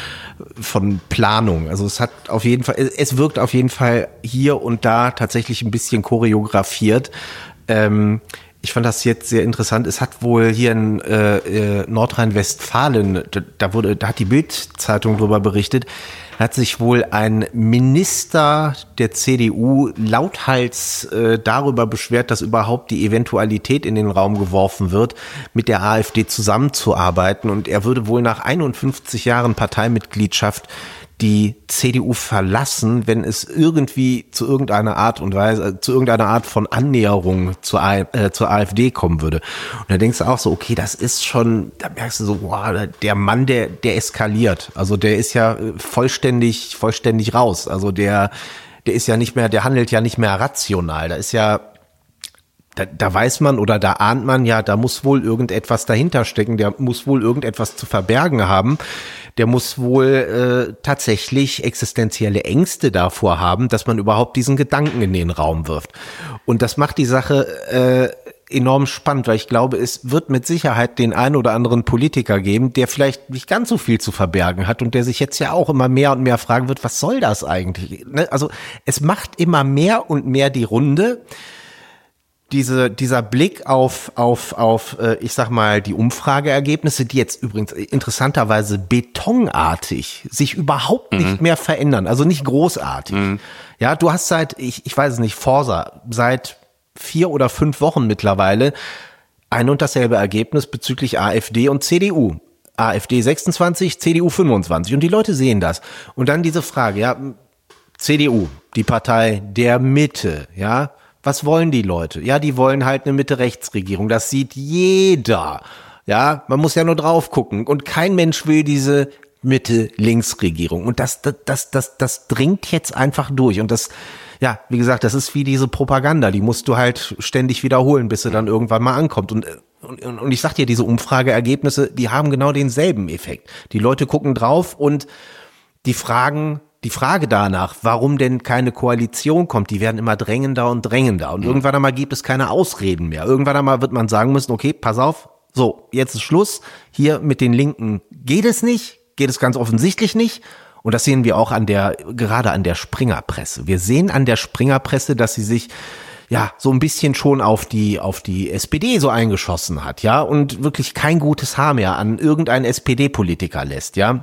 von Planung. Also es hat auf jeden Fall, es wirkt auf jeden Fall hier und da tatsächlich ein bisschen choreografiert. Ähm, Ich fand das jetzt sehr interessant. Es hat wohl hier in äh, Nordrhein-Westfalen, da wurde, da hat die Bild-Zeitung drüber berichtet, hat sich wohl ein Minister der C D U lauthals äh, darüber beschwert, dass überhaupt die Eventualität in den Raum geworfen wird, mit der AfD zusammenzuarbeiten. Und er würde wohl nach einundfünfzig Jahren Parteimitgliedschaft die C D U verlassen, wenn es irgendwie zu irgendeiner Art und Weise, zu irgendeiner Art von Annäherung zur, äh, zur AfD kommen würde. Und da denkst du auch so, okay, das ist schon, da merkst du so, wow, der Mann, der, der eskaliert. Also der ist ja vollständig, vollständig raus. Also der, der ist ja nicht mehr, der handelt ja nicht mehr rational. Da ist ja, da, da weiß man oder da ahnt man ja, da muss wohl irgendetwas dahinter stecken, der muss wohl irgendetwas zu verbergen haben. Der muss wohl äh, tatsächlich existenzielle Ängste davor haben, dass man überhaupt diesen Gedanken in den Raum wirft. Und das macht die Sache äh, enorm spannend, weil ich glaube, es wird mit Sicherheit den einen oder anderen Politiker geben, der vielleicht nicht ganz so viel zu verbergen hat und der sich jetzt ja auch immer mehr und mehr fragen wird, was soll das eigentlich? Also es macht immer mehr und mehr die Runde. Diese, dieser Blick auf, auf, auf, äh, ich sag mal, die Umfrageergebnisse, die jetzt übrigens interessanterweise betonartig sich überhaupt mhm. nicht mehr verändern, also nicht großartig. Mhm. Ja, du hast seit, ich, ich weiß es nicht, Forsa, seit vier oder fünf Wochen mittlerweile ein und dasselbe Ergebnis bezüglich AfD und C D U. AfD sechsundzwanzig, C D U fünfundzwanzig und die Leute sehen das. Und dann diese Frage, ja, C D U, die Partei der Mitte, ja, was wollen die Leute? Ja, die wollen halt eine Mitte-Rechts-Regierung. Das sieht jeder. Ja, man muss ja nur drauf gucken. Und kein Mensch will diese Mitte-Links-Regierung. Und das, das, das, das, das dringt jetzt einfach durch. Und das, ja, wie gesagt, das ist wie diese Propaganda. Die musst du halt ständig wiederholen, bis sie dann irgendwann mal ankommt. Und, und, und ich sag dir, diese Umfrageergebnisse, die haben genau denselben Effekt. Die Leute gucken drauf und die fragen, Die Frage danach, warum denn keine Koalition kommt, die werden immer drängender und drängender. Und mhm. irgendwann einmal gibt es keine Ausreden mehr. Irgendwann einmal wird man sagen müssen, okay, pass auf, so, jetzt ist Schluss. Hier mit den Linken geht es nicht, geht es ganz offensichtlich nicht. Und das sehen wir auch an der, gerade an der Springerpresse. Wir sehen an der Springerpresse, dass sie sich ja so ein bisschen schon auf die auf die S P D so eingeschossen hat, ja, und wirklich kein gutes Haar mehr an irgendeinen S P D-Politiker lässt, ja.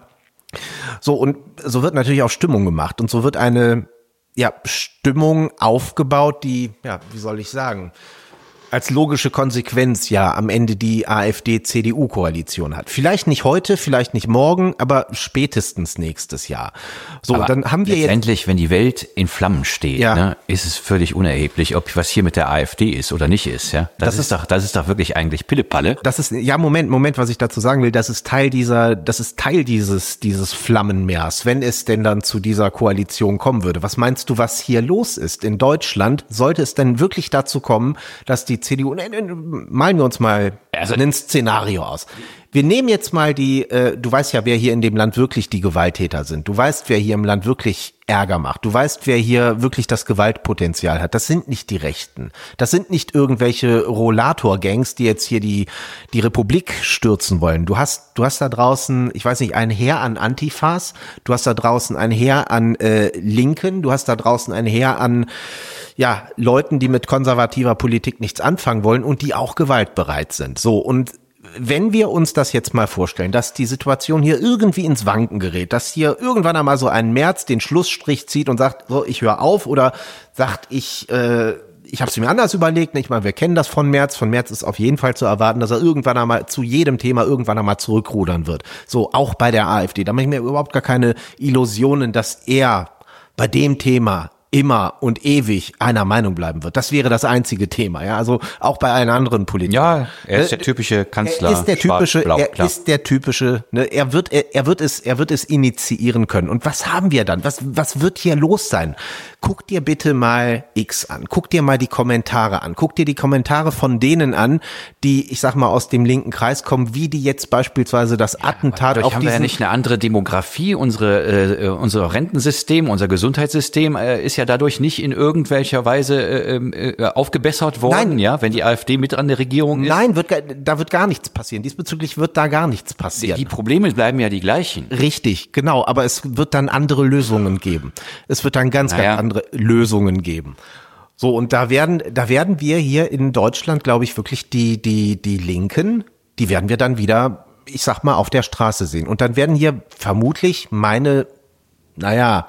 So, und so wird natürlich auch Stimmung gemacht und so wird eine, ja, Stimmung aufgebaut, die, ja, wie soll ich sagen, als logische Konsequenz ja am Ende die AfD-C D U-Koalition hat. Vielleicht nicht heute, vielleicht nicht morgen, aber spätestens nächstes Jahr. So, aber dann haben wir letztendlich, jetzt, wenn die Welt in Flammen steht, ja. ne, ist es völlig unerheblich, ob was hier mit der AfD ist oder nicht ist. Ja, das, das ist, ist doch, das ist doch wirklich eigentlich Pillepalle. Das ist, ja, Moment, Moment, was ich dazu sagen will, das ist Teil dieser, das ist Teil dieses, dieses Flammenmeers, wenn es denn dann zu dieser Koalition kommen würde. Was meinst du, was hier los ist in Deutschland? Sollte es denn wirklich dazu kommen, dass die C D U, ne, ne, malen wir uns mal also, ein Szenario aus. Wir nehmen jetzt mal die, äh, du weißt ja, wer hier in dem Land wirklich die Gewalttäter sind. Du weißt, wer hier im Land wirklich Ärger macht. Du weißt, wer hier wirklich das Gewaltpotenzial hat. Das sind nicht die Rechten. Das sind nicht irgendwelche Rollator-Gangs, die jetzt hier die, die Republik stürzen wollen. Du hast, du hast da draußen, ich weiß nicht, ein Heer an Antifas. Du hast da draußen ein Heer an äh, Linken. Du hast da draußen ein Heer an, ja, Leuten, die mit konservativer Politik nichts anfangen wollen und die auch gewaltbereit sind. So, und wenn wir uns das jetzt mal vorstellen, dass die Situation hier irgendwie ins Wanken gerät, dass hier irgendwann einmal so ein Merz den Schlussstrich zieht und sagt, so, ich höre auf, oder sagt, ich äh, ich habe es mir anders überlegt, ich meine, wir kennen das von Merz, von Merz ist auf jeden Fall zu erwarten, dass er irgendwann einmal zu jedem Thema irgendwann einmal zurückrudern wird. So, auch bei der AfD, da mache ich mir überhaupt gar keine Illusionen, dass er bei dem Thema immer und ewig einer Meinung bleiben wird. Das wäre das einzige Thema, ja, also auch bei allen anderen Politikern. Ja, er ist der typische Kanzler. Er ist der typische, Schwarz, blau, er klar. ist der typische, ne, er wird, er, er wird es, er wird es initiieren können. Und was haben wir dann? Was, was wird hier los sein? Guck dir bitte mal X an. Guck dir mal die Kommentare an. Guck dir die Kommentare von denen an, die, ich sag mal, aus dem linken Kreis kommen, wie die jetzt beispielsweise das Attentat ja, auf haben diesen... wir ja nicht eine andere Demografie. Unsere, äh, unser Rentensystem, unser Gesundheitssystem äh, ist ja dadurch nicht in irgendwelcher Weise äh, äh, aufgebessert worden, Nein. ja, wenn die AfD mit an der Regierung ist. Nein, wird, da wird gar nichts passieren. Diesbezüglich wird da gar nichts passieren. Die Probleme bleiben ja die gleichen. Richtig, genau. Aber es wird dann andere Lösungen geben. Es wird dann ganz, naja. ganz andere Lösungen geben. So, und da werden, da werden wir hier in Deutschland, glaube ich, wirklich die, die, die Linken, die werden wir dann wieder, ich sag mal, auf der Straße sehen. Und dann werden hier vermutlich meine, naja,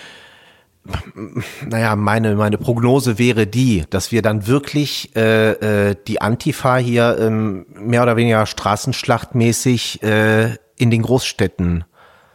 Naja, meine meine Prognose wäre die, dass wir dann wirklich äh, äh, die Antifa hier ähm, mehr oder weniger straßenschlachtmäßig äh, in den Großstädten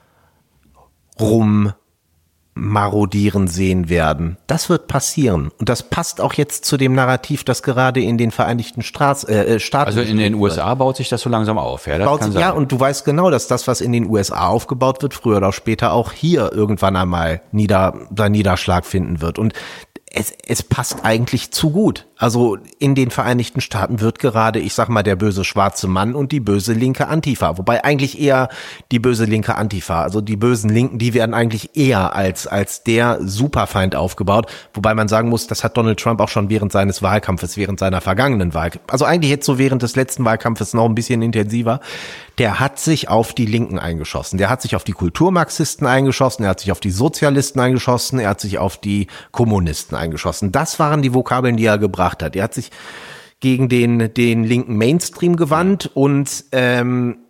rummarodieren sehen werden. Das wird passieren. Und das passt auch jetzt zu dem Narrativ, das gerade in den Vereinigten Straß, äh, Staaten... Also in den U S A baut sich das so langsam auf. Ja, das baut kann sich, ja, sein. und du weißt genau, dass das, was in den U S A aufgebaut wird, früher oder später auch hier irgendwann einmal nieder, seinen Niederschlag finden wird. Und es, es passt eigentlich zu gut. Also in den Vereinigten Staaten wird gerade, ich sag mal, der böse schwarze Mann und die böse linke Antifa, wobei eigentlich eher die böse linke Antifa, also die bösen Linken, die werden eigentlich eher als als der Superfeind aufgebaut, wobei man sagen muss, das hat Donald Trump auch schon während seines Wahlkampfes, während seiner vergangenen Wahlkampf, also eigentlich jetzt so während des letzten Wahlkampfes noch ein bisschen intensiver, der hat sich auf die Linken eingeschossen, der hat sich auf die Kulturmarxisten eingeschossen, er hat sich auf die Sozialisten eingeschossen, er hat sich auf die Kommunisten eingeschossen. Das waren die Vokabeln, die er gebracht hat. Er hat sich gegen den den linken Mainstream gewandt und ähm,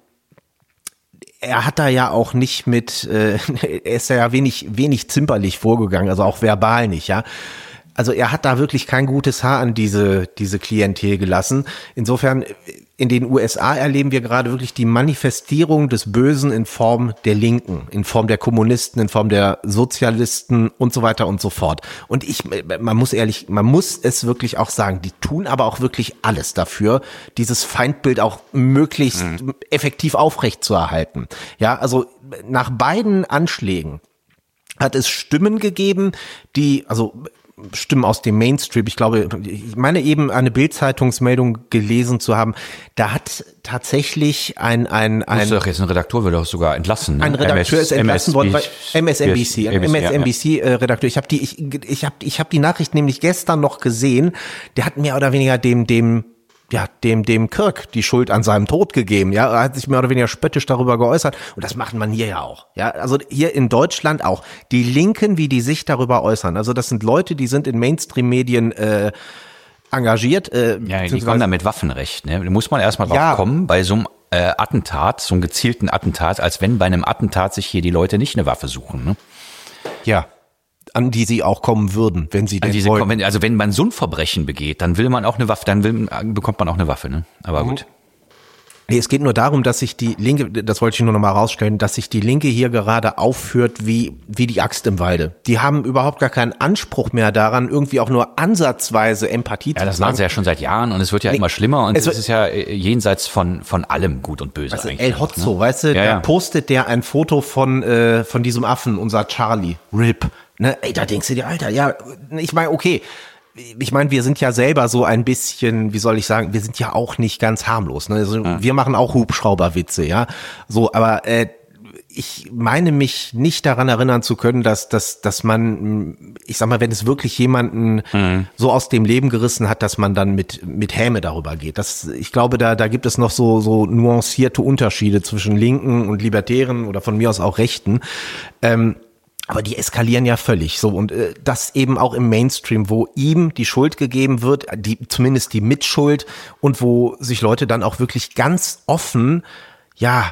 er hat da ja auch nicht mit, äh, er ist ja wenig wenig zimperlich vorgegangen, also auch verbal nicht, ja. Also er hat da wirklich kein gutes Haar an diese diese Klientel gelassen. Insofern in den U S A erleben wir gerade wirklich die Manifestierung des Bösen in Form der Linken, in Form der Kommunisten, in Form der Sozialisten und so weiter und so fort. Und ich, man muss ehrlich, man muss es wirklich auch sagen, die tun aber auch wirklich alles dafür, dieses Feindbild auch möglichst mhm. effektiv aufrechtzuerhalten. Ja, also nach beiden Anschlägen hat es Stimmen gegeben, die, also Stimmen aus dem Mainstream. Ich glaube, ich meine eben eine Bild-Zeitungsmeldung gelesen zu haben. Da hat tatsächlich ein ein ein doch jetzt ein Redakteur wird auch sogar entlassen. Ne? Ein Redakteur ist entlassen worden bei M S N B C, M S N B C-Redakteur. Ich habe die ich ich habe ich habe die Nachricht nämlich gestern noch gesehen. Der hat mehr oder weniger dem dem ja, dem, dem Kirk die Schuld an seinem Tod gegeben, ja, er hat sich mehr oder weniger spöttisch darüber geäußert und das macht man hier ja auch, ja, also hier in Deutschland auch, die Linken, wie die sich darüber äußern, also das sind Leute, die sind in Mainstream-Medien äh, engagiert. Äh, ja, die kommen da mit Waffenrecht, ne, da muss man erstmal drauf ja. kommen, bei so einem äh, Attentat, so einem gezielten Attentat, als wenn bei einem Attentat sich hier die Leute nicht eine Waffe suchen, ne? Ja. An die sie auch kommen würden, wenn sie denn wollen. Kommen, also wenn man so ein Verbrechen begeht, dann will man auch eine Waffe, dann will, bekommt man auch eine Waffe, ne? Aber gut. Nee, es geht nur darum, dass sich die Linke, das wollte ich nur noch mal rausstellen, dass sich die Linke hier gerade aufführt wie wie die Axt im Walde. Die haben überhaupt gar keinen Anspruch mehr daran, irgendwie auch nur ansatzweise Empathie zu haben. Ja, das machen sie ja schon seit Jahren und es wird ja nee, immer schlimmer und es, es ist ja jenseits von von allem Gut und Böse also eigentlich. El Hotzo, ne? Weißt du, ja, da ja. postet der ein Foto von äh, von diesem Affen, unser Charlie, Rip. Ne, ey, da denkst du dir, Alter, ja, ich meine, okay, ich meine, wir sind ja selber so ein bisschen, wie soll ich sagen, wir sind ja auch nicht ganz harmlos, ne? Also, ja. Wir machen auch Hubschrauberwitze, ja, so, aber äh, ich meine mich nicht daran erinnern zu können, dass dass dass man, ich sag mal, wenn es wirklich jemanden mhm. so aus dem Leben gerissen hat, dass man dann mit mit Häme darüber geht. Das, ich glaube, da da gibt es noch so so nuancierte Unterschiede zwischen Linken und Libertären oder von mir aus auch Rechten. Ähm, Aber die eskalieren ja völlig so und äh, das eben auch im Mainstream, wo ihm die Schuld gegeben wird, die zumindest die Mitschuld und wo sich Leute dann auch wirklich ganz offen, ja,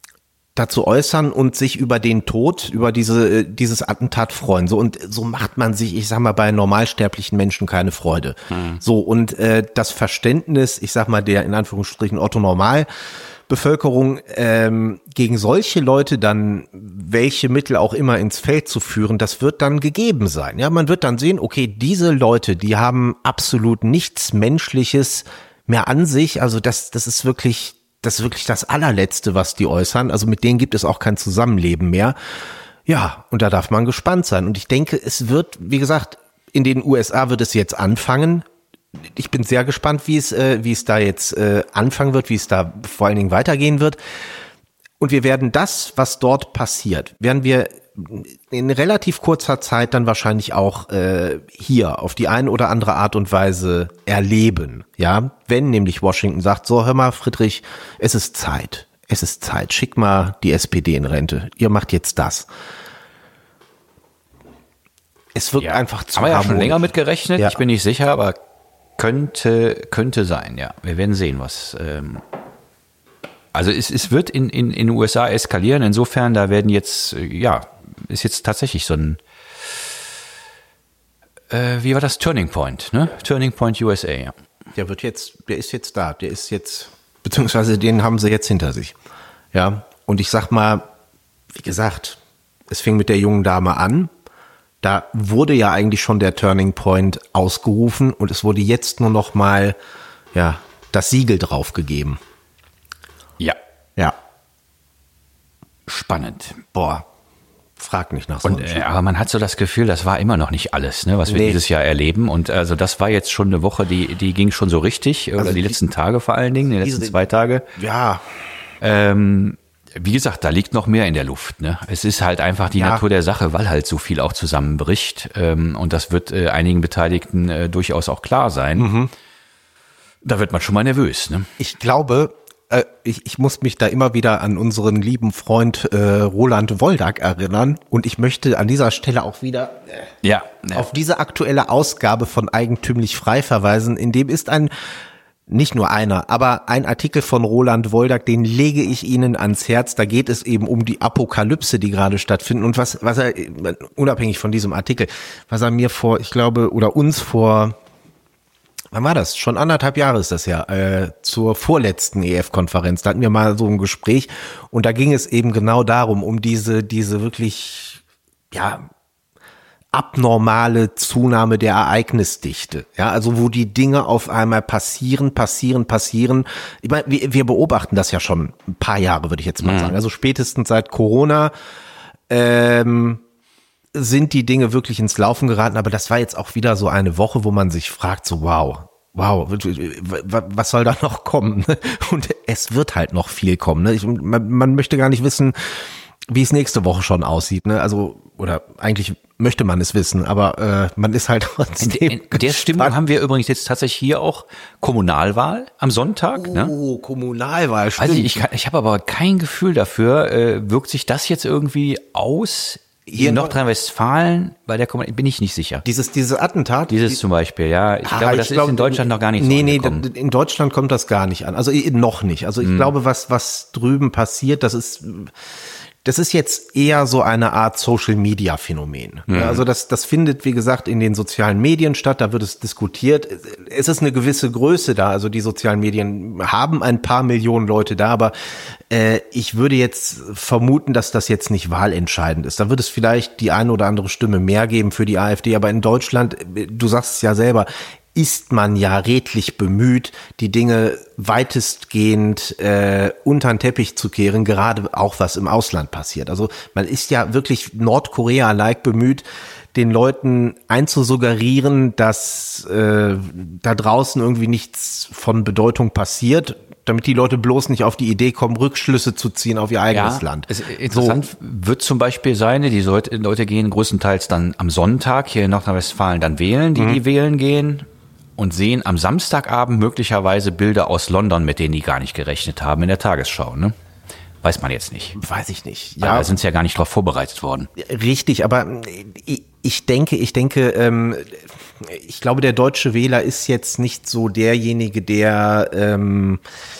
dazu äußern und sich über den Tod, über diese äh, dieses Attentat freuen. So und so macht man sich, ich sag mal, bei normalsterblichen Menschen keine Freude. Mhm. So und äh, das Verständnis, ich sag mal, der in Anführungsstrichen Otto Normal Bevölkerung ähm, gegen solche Leute dann welche Mittel auch immer ins Feld zu führen, das wird dann gegeben sein. Ja, man wird dann sehen, okay, diese Leute, die haben absolut nichts Menschliches mehr an sich. Also das, das ist wirklich, das ist wirklich das allerletzte, was die äußern. Also mit denen gibt es auch kein Zusammenleben mehr. Ja, und da darf man gespannt sein. Und ich denke, es wird, wie gesagt, in den U S A wird es jetzt anfangen. Ich bin sehr gespannt, wie es, äh, wie es da jetzt äh, anfangen wird, wie es da vor allen Dingen weitergehen wird. Und wir werden das, was dort passiert, werden wir in relativ kurzer Zeit dann wahrscheinlich auch äh, hier auf die eine oder andere Art und Weise erleben. Ja, wenn nämlich Washington sagt, so hör mal Friedrich, es ist Zeit, es ist Zeit, schick mal die S P D in Rente, ihr macht jetzt das. Es wird ja, einfach zu haben wir ja schon länger mit gerechnet, ja. Ich bin nicht sicher, aber Könnte, könnte sein, ja. Wir werden sehen, was. Ähm also es, es wird in in in den U S A eskalieren. Insofern, da werden jetzt, ja, ist jetzt tatsächlich so ein, äh, wie war das? Turning Point, ne? Turning Point U S A, ja. Der wird jetzt, der ist jetzt da, der ist jetzt, beziehungsweise den haben sie jetzt hinter sich. Ja, und ich sag mal, wie gesagt, es fing mit der jungen Dame an. Da wurde ja eigentlich schon der Turning Point ausgerufen und es wurde jetzt nur noch mal, ja, das Siegel draufgegeben. Ja. Ja. Spannend. Boah. frag nicht nach so Und, äh, aber man hat so das Gefühl, das war immer noch nicht alles, ne, was wir nee. dieses Jahr erleben. Und also das war jetzt schon eine Woche, die die ging schon so richtig, also oder die, die letzten Tage vor allen Dingen, die letzten diese, zwei Tage. Ja. Ähm, wie gesagt, da liegt noch mehr in der Luft. Ne? Es ist halt einfach die ja. Natur der Sache, weil halt so viel auch zusammenbricht. Ähm, und das wird äh, einigen Beteiligten äh, durchaus auch klar sein. Mhm. Da wird man schon mal nervös. Ne? Ich glaube, äh, ich, ich muss mich da immer wieder an unseren lieben Freund äh, Roland Woldag erinnern. Und ich möchte an dieser Stelle auch wieder äh, ja, ja. auf diese aktuelle Ausgabe von Eigentümlich Frei verweisen. In dem ist ein Nicht nur einer, aber ein Artikel von Roland Woldag, den lege ich Ihnen ans Herz. Da geht es eben um die Apokalypse, die gerade stattfinden. Und was, was er, unabhängig von diesem Artikel, was er mir vor, ich glaube, oder uns vor, wann war das? Schon anderthalb Jahre ist das ja, äh, zur vorletzten E F-Konferenz. Da hatten wir mal so ein Gespräch und da ging es eben genau darum, um diese, diese wirklich, ja, abnormale Zunahme der Ereignisdichte. Ja, also wo die Dinge auf einmal passieren, passieren, passieren. Ich meine, wir, wir beobachten das ja schon ein paar Jahre, würde ich jetzt mal mhm. sagen. Also spätestens seit Corona ähm, sind die Dinge wirklich ins Laufen geraten. Aber das war jetzt auch wieder so eine Woche, wo man sich fragt, so wow, wow, was soll da noch kommen? Und es wird halt noch viel kommen. Ich, man, man möchte gar nicht wissen, wie es nächste Woche schon aussieht. Ne? Also, oder eigentlich möchte man es wissen, aber äh, man ist halt trotzdem In, in der Stimmung haben wir übrigens jetzt tatsächlich hier auch Kommunalwahl am Sonntag. Oh, ne? Kommunalwahl, stimmt. Also ich, ich habe aber kein Gefühl dafür, äh, wirkt sich das jetzt irgendwie aus hier in Nordrhein-Westfalen? Bei der Kommunalwahl bin ich nicht sicher. Dieses, dieses Attentat? Dieses die, zum Beispiel, ja. Ich ah, glaube, das ich ist glaub, in Deutschland noch gar nicht so Nee, nee, angekommen. in Deutschland kommt das gar nicht an. Also noch nicht. Also ich hm. glaube, was, was drüben passiert, das ist... Das ist jetzt eher so eine Art Social-Media-Phänomen. Mhm. Also das, das findet, wie gesagt, in den sozialen Medien statt, da wird es diskutiert. Es ist eine gewisse Größe da, also die sozialen Medien haben ein paar Millionen Leute da, aber äh, ich würde jetzt vermuten, dass das jetzt nicht wahlentscheidend ist. Da wird es vielleicht die eine oder andere Stimme mehr geben für die AfD, aber in Deutschland, du sagst es ja selber, ist man ja redlich bemüht, die Dinge weitestgehend äh, unter den Teppich zu kehren, gerade auch was im Ausland passiert. Also man ist ja wirklich Nordkorea-like bemüht, den Leuten einzusuggerieren, dass äh, da draußen irgendwie nichts von Bedeutung passiert, damit die Leute bloß nicht auf die Idee kommen, Rückschlüsse zu ziehen auf ihr eigenes ja, Land. Es, interessant so. Wird zum Beispiel sein, die Leute, Leute gehen größtenteils dann am Sonntag hier in Nordrhein-Westfalen dann wählen, die mhm. die wählen gehen. Und sehen am Samstagabend möglicherweise Bilder aus London, mit denen die gar nicht gerechnet haben in der Tagesschau, ne? Weiß man jetzt nicht. Weiß ich nicht. Ja, da sind sie ja gar nicht drauf vorbereitet worden. Richtig, aber ich, ich denke, ich denke, ähm, ich glaube, der deutsche Wähler ist jetzt nicht so derjenige, der ähm,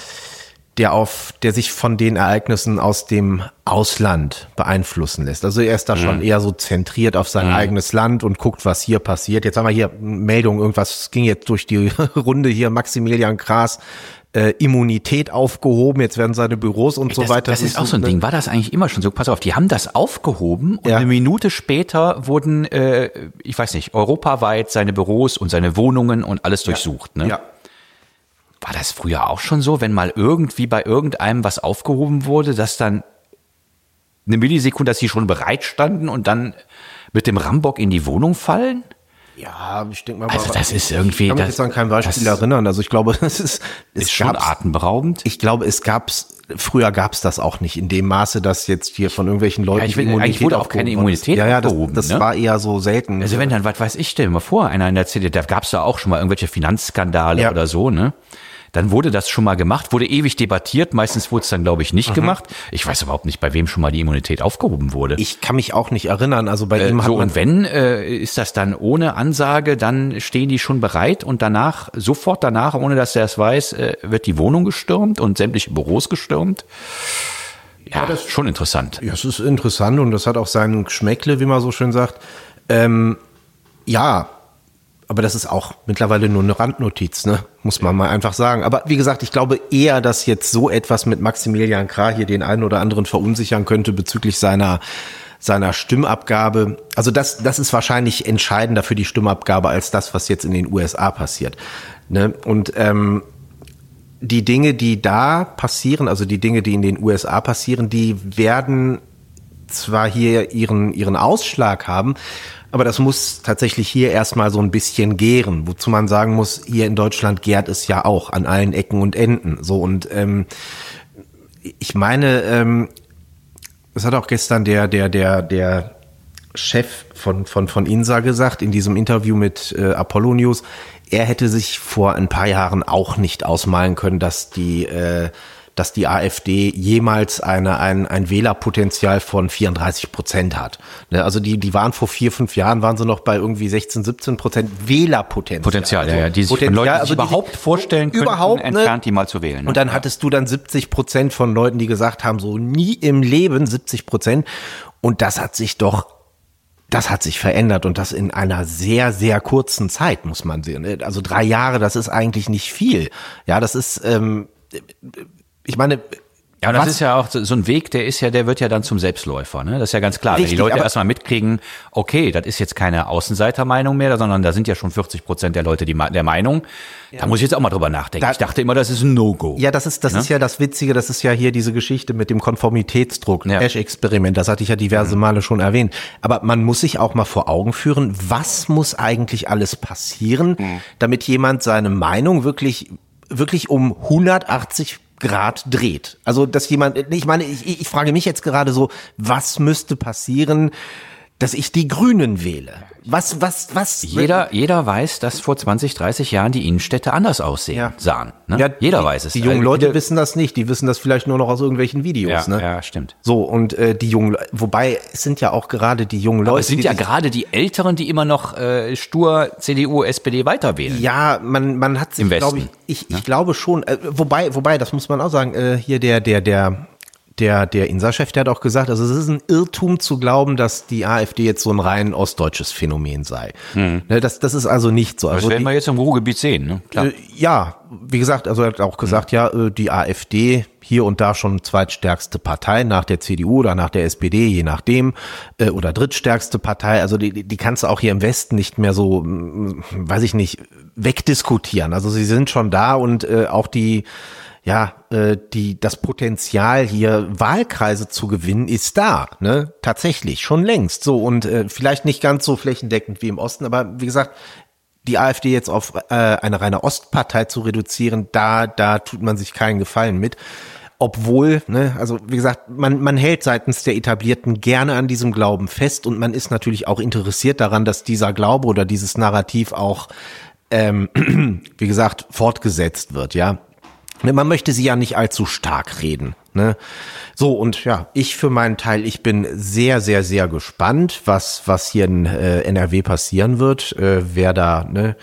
der auf, der sich von den Ereignissen aus dem Ausland beeinflussen lässt. Also er ist da mhm. schon eher so zentriert auf sein mhm. eigenes Land und guckt, was hier passiert. Jetzt haben wir hier Meldung, irgendwas ging jetzt durch die Runde hier, Maximilian Kraas, äh, Immunität aufgehoben, jetzt werden seine Büros und das, so weiter. Das ist auch so ein Ding, war das eigentlich immer schon so? Pass auf, die haben das aufgehoben und ja. eine Minute später wurden, äh, ich weiß nicht, europaweit seine Büros und seine Wohnungen und alles durchsucht, ja. ne? Ja. War das früher auch schon so, wenn mal irgendwie bei irgendeinem was aufgehoben wurde, dass dann eine Millisekunde, dass sie schon bereit standen und dann mit dem Rambock in die Wohnung fallen? Ja, ich denke mal. Also das ist irgendwie. Ich kann mich jetzt an kein Beispiel erinnern. Also ich glaube, das ist, es ist schon atemberaubend. Ich glaube, es gab's, früher gab's das auch nicht in dem Maße, dass jetzt hier von irgendwelchen Leuten ja, ich will, Immunität eigentlich wurde auch keine Immunität ja, ja, das, aufgehoben. Das ne? war eher so selten. Also wenn dann, was weiß ich, stell dir mal vor, einer in der C D U, da gab's da auch schon mal irgendwelche Finanzskandale ja. oder so, ne? Dann wurde das schon mal gemacht, wurde ewig debattiert. Meistens wurde es dann, glaube ich, nicht mhm. gemacht. Ich weiß überhaupt nicht, bei wem schon mal die Immunität aufgehoben wurde. Ich kann mich auch nicht erinnern. Also bei äh, ihm hat so man und wenn äh, ist das dann ohne Ansage, dann stehen die schon bereit und danach sofort danach, ohne dass er es weiß, äh, wird die Wohnung gestürmt und sämtliche Büros gestürmt. Ja, ja, das ist schon interessant. Ja, es ist interessant und das hat auch seinen Geschmäckle, wie man so schön sagt. Ähm, ja. Aber das ist auch mittlerweile nur eine Randnotiz, ne? Muss man mal einfach sagen. Aber wie gesagt, ich glaube eher, dass jetzt so etwas mit Maximilian Krah hier den einen oder anderen verunsichern könnte bezüglich seiner seiner Stimmabgabe. Also das das ist wahrscheinlich entscheidender für die Stimmabgabe als das, was jetzt in den U S A passiert, ne? Und ähm, die Dinge, die da passieren, also die Dinge, die in den U S A passieren, die werden zwar hier ihren, ihren Ausschlag haben, aber das muss tatsächlich hier erstmal so ein bisschen gären, wozu man sagen muss, hier in Deutschland gärt es ja auch an allen Ecken und Enden. So, und ähm, ich meine, ähm, das hat auch gestern der, der, der, der Chef von, von, von INSA gesagt, in diesem Interview mit äh, Apollo News, er hätte sich vor ein paar Jahren auch nicht ausmalen können, dass die, äh, dass die AfD jemals eine, ein, ein Wählerpotenzial von vierunddreißig Prozent hat. Ne, also die, die waren vor vier, fünf Jahren, waren sie noch bei irgendwie sechzehn, siebzehn Prozent Wählerpotenzial. Potenzial, also ja, ja, die sich Potenzial, von Leuten, die also sich überhaupt die, vorstellen könnten, überhaupt, ne? entfernt die mal zu wählen. Ne? Und dann hattest du dann siebzig Prozent von Leuten, die gesagt haben, so nie im Leben siebzig Prozent. Und das hat sich doch Das hat sich verändert und das in einer sehr, sehr kurzen Zeit, muss man sehen. Also drei Jahre, das ist eigentlich nicht viel. Ja, das ist, ähm, ich meine, ja, und das was, ist ja auch so, so ein Weg, der ist ja, der wird ja dann zum Selbstläufer, ne? Das ist ja ganz klar. Richtig, wenn die Leute aber- erstmal mitkriegen, okay, das ist jetzt keine Außenseitermeinung mehr, sondern da sind ja schon vierzig Prozent der Leute die, Ma- der Meinung. Da muss ich jetzt auch mal drüber nachdenken. Da- ich dachte immer, das ist ein No-Go. ja, das ist, das Ne? ist ja das Witzige, das ist ja hier diese Geschichte mit dem Konformitätsdruck, Ja. Asch-Experiment, das hatte ich ja diverse Male schon erwähnt. Aber man muss sich auch mal vor Augen führen, was muss eigentlich alles passieren, damit jemand seine Meinung wirklich, wirklich um hundertachtzig Grad dreht. Also, dass jemand, ich meine, ich, ich frage mich jetzt gerade so, was müsste passieren, dass ich die Grünen wähle? Was, was, was? Jeder, jeder weiß, dass vor zwanzig, dreißig Jahren die Innenstädte anders aussehen Ja. sahen. Ne? Ja, jeder die, weiß es. Die jungen Also Leute viele- wissen das nicht, die wissen das vielleicht nur noch aus irgendwelchen Videos. ja, ne? ja, stimmt. So, und äh, die jungen, Le- wobei es sind ja auch gerade die jungen Aber Leute. es sind die ja sich- gerade die Älteren, die immer noch äh, stur C D U, S P D weiterwählen. Ja, man, man hat sich, Im Westen, glaube ich, ich, ich glaube schon, äh, wobei, wobei, das muss man auch sagen, äh, hier der, der, der, der, der INSA-Chef, der hat auch gesagt, also es ist ein Irrtum zu glauben, dass die AfD jetzt so ein rein ostdeutsches Phänomen sei. Ne, das, das ist also nicht so. Das Also werden die, wir jetzt im Ruhrgebiet sehen. Ne? Klar. Äh, ja, wie gesagt, also er hat auch gesagt, ja, äh, die AfD hier und da schon zweitstärkste Partei nach der C D U oder nach der S P D, je nachdem, äh, oder drittstärkste Partei. Also die, die kannst du auch hier im Westen nicht mehr so, mm, weiß ich nicht, wegdiskutieren. Also sie sind schon da und äh, auch die, ja, äh, die, das Potenzial hier Wahlkreise zu gewinnen ist da, ne? Tatsächlich, schon längst. So, und äh, vielleicht nicht ganz so flächendeckend wie im Osten, aber wie gesagt, die AfD jetzt auf äh, eine reine Ostpartei zu reduzieren, da, da tut man sich keinen Gefallen mit. Obwohl, ne, also wie gesagt, man, man hält seitens der Etablierten gerne an diesem Glauben fest und man ist natürlich auch interessiert daran, dass dieser Glaube oder dieses Narrativ auch, ähm, wie gesagt, fortgesetzt wird, ja. Ne, man möchte sie ja nicht allzu stark reden, ne. So, und ja, ich für meinen Teil, ich bin sehr, sehr, sehr gespannt, was, was hier in äh, N R W passieren wird, äh, wer da, ne,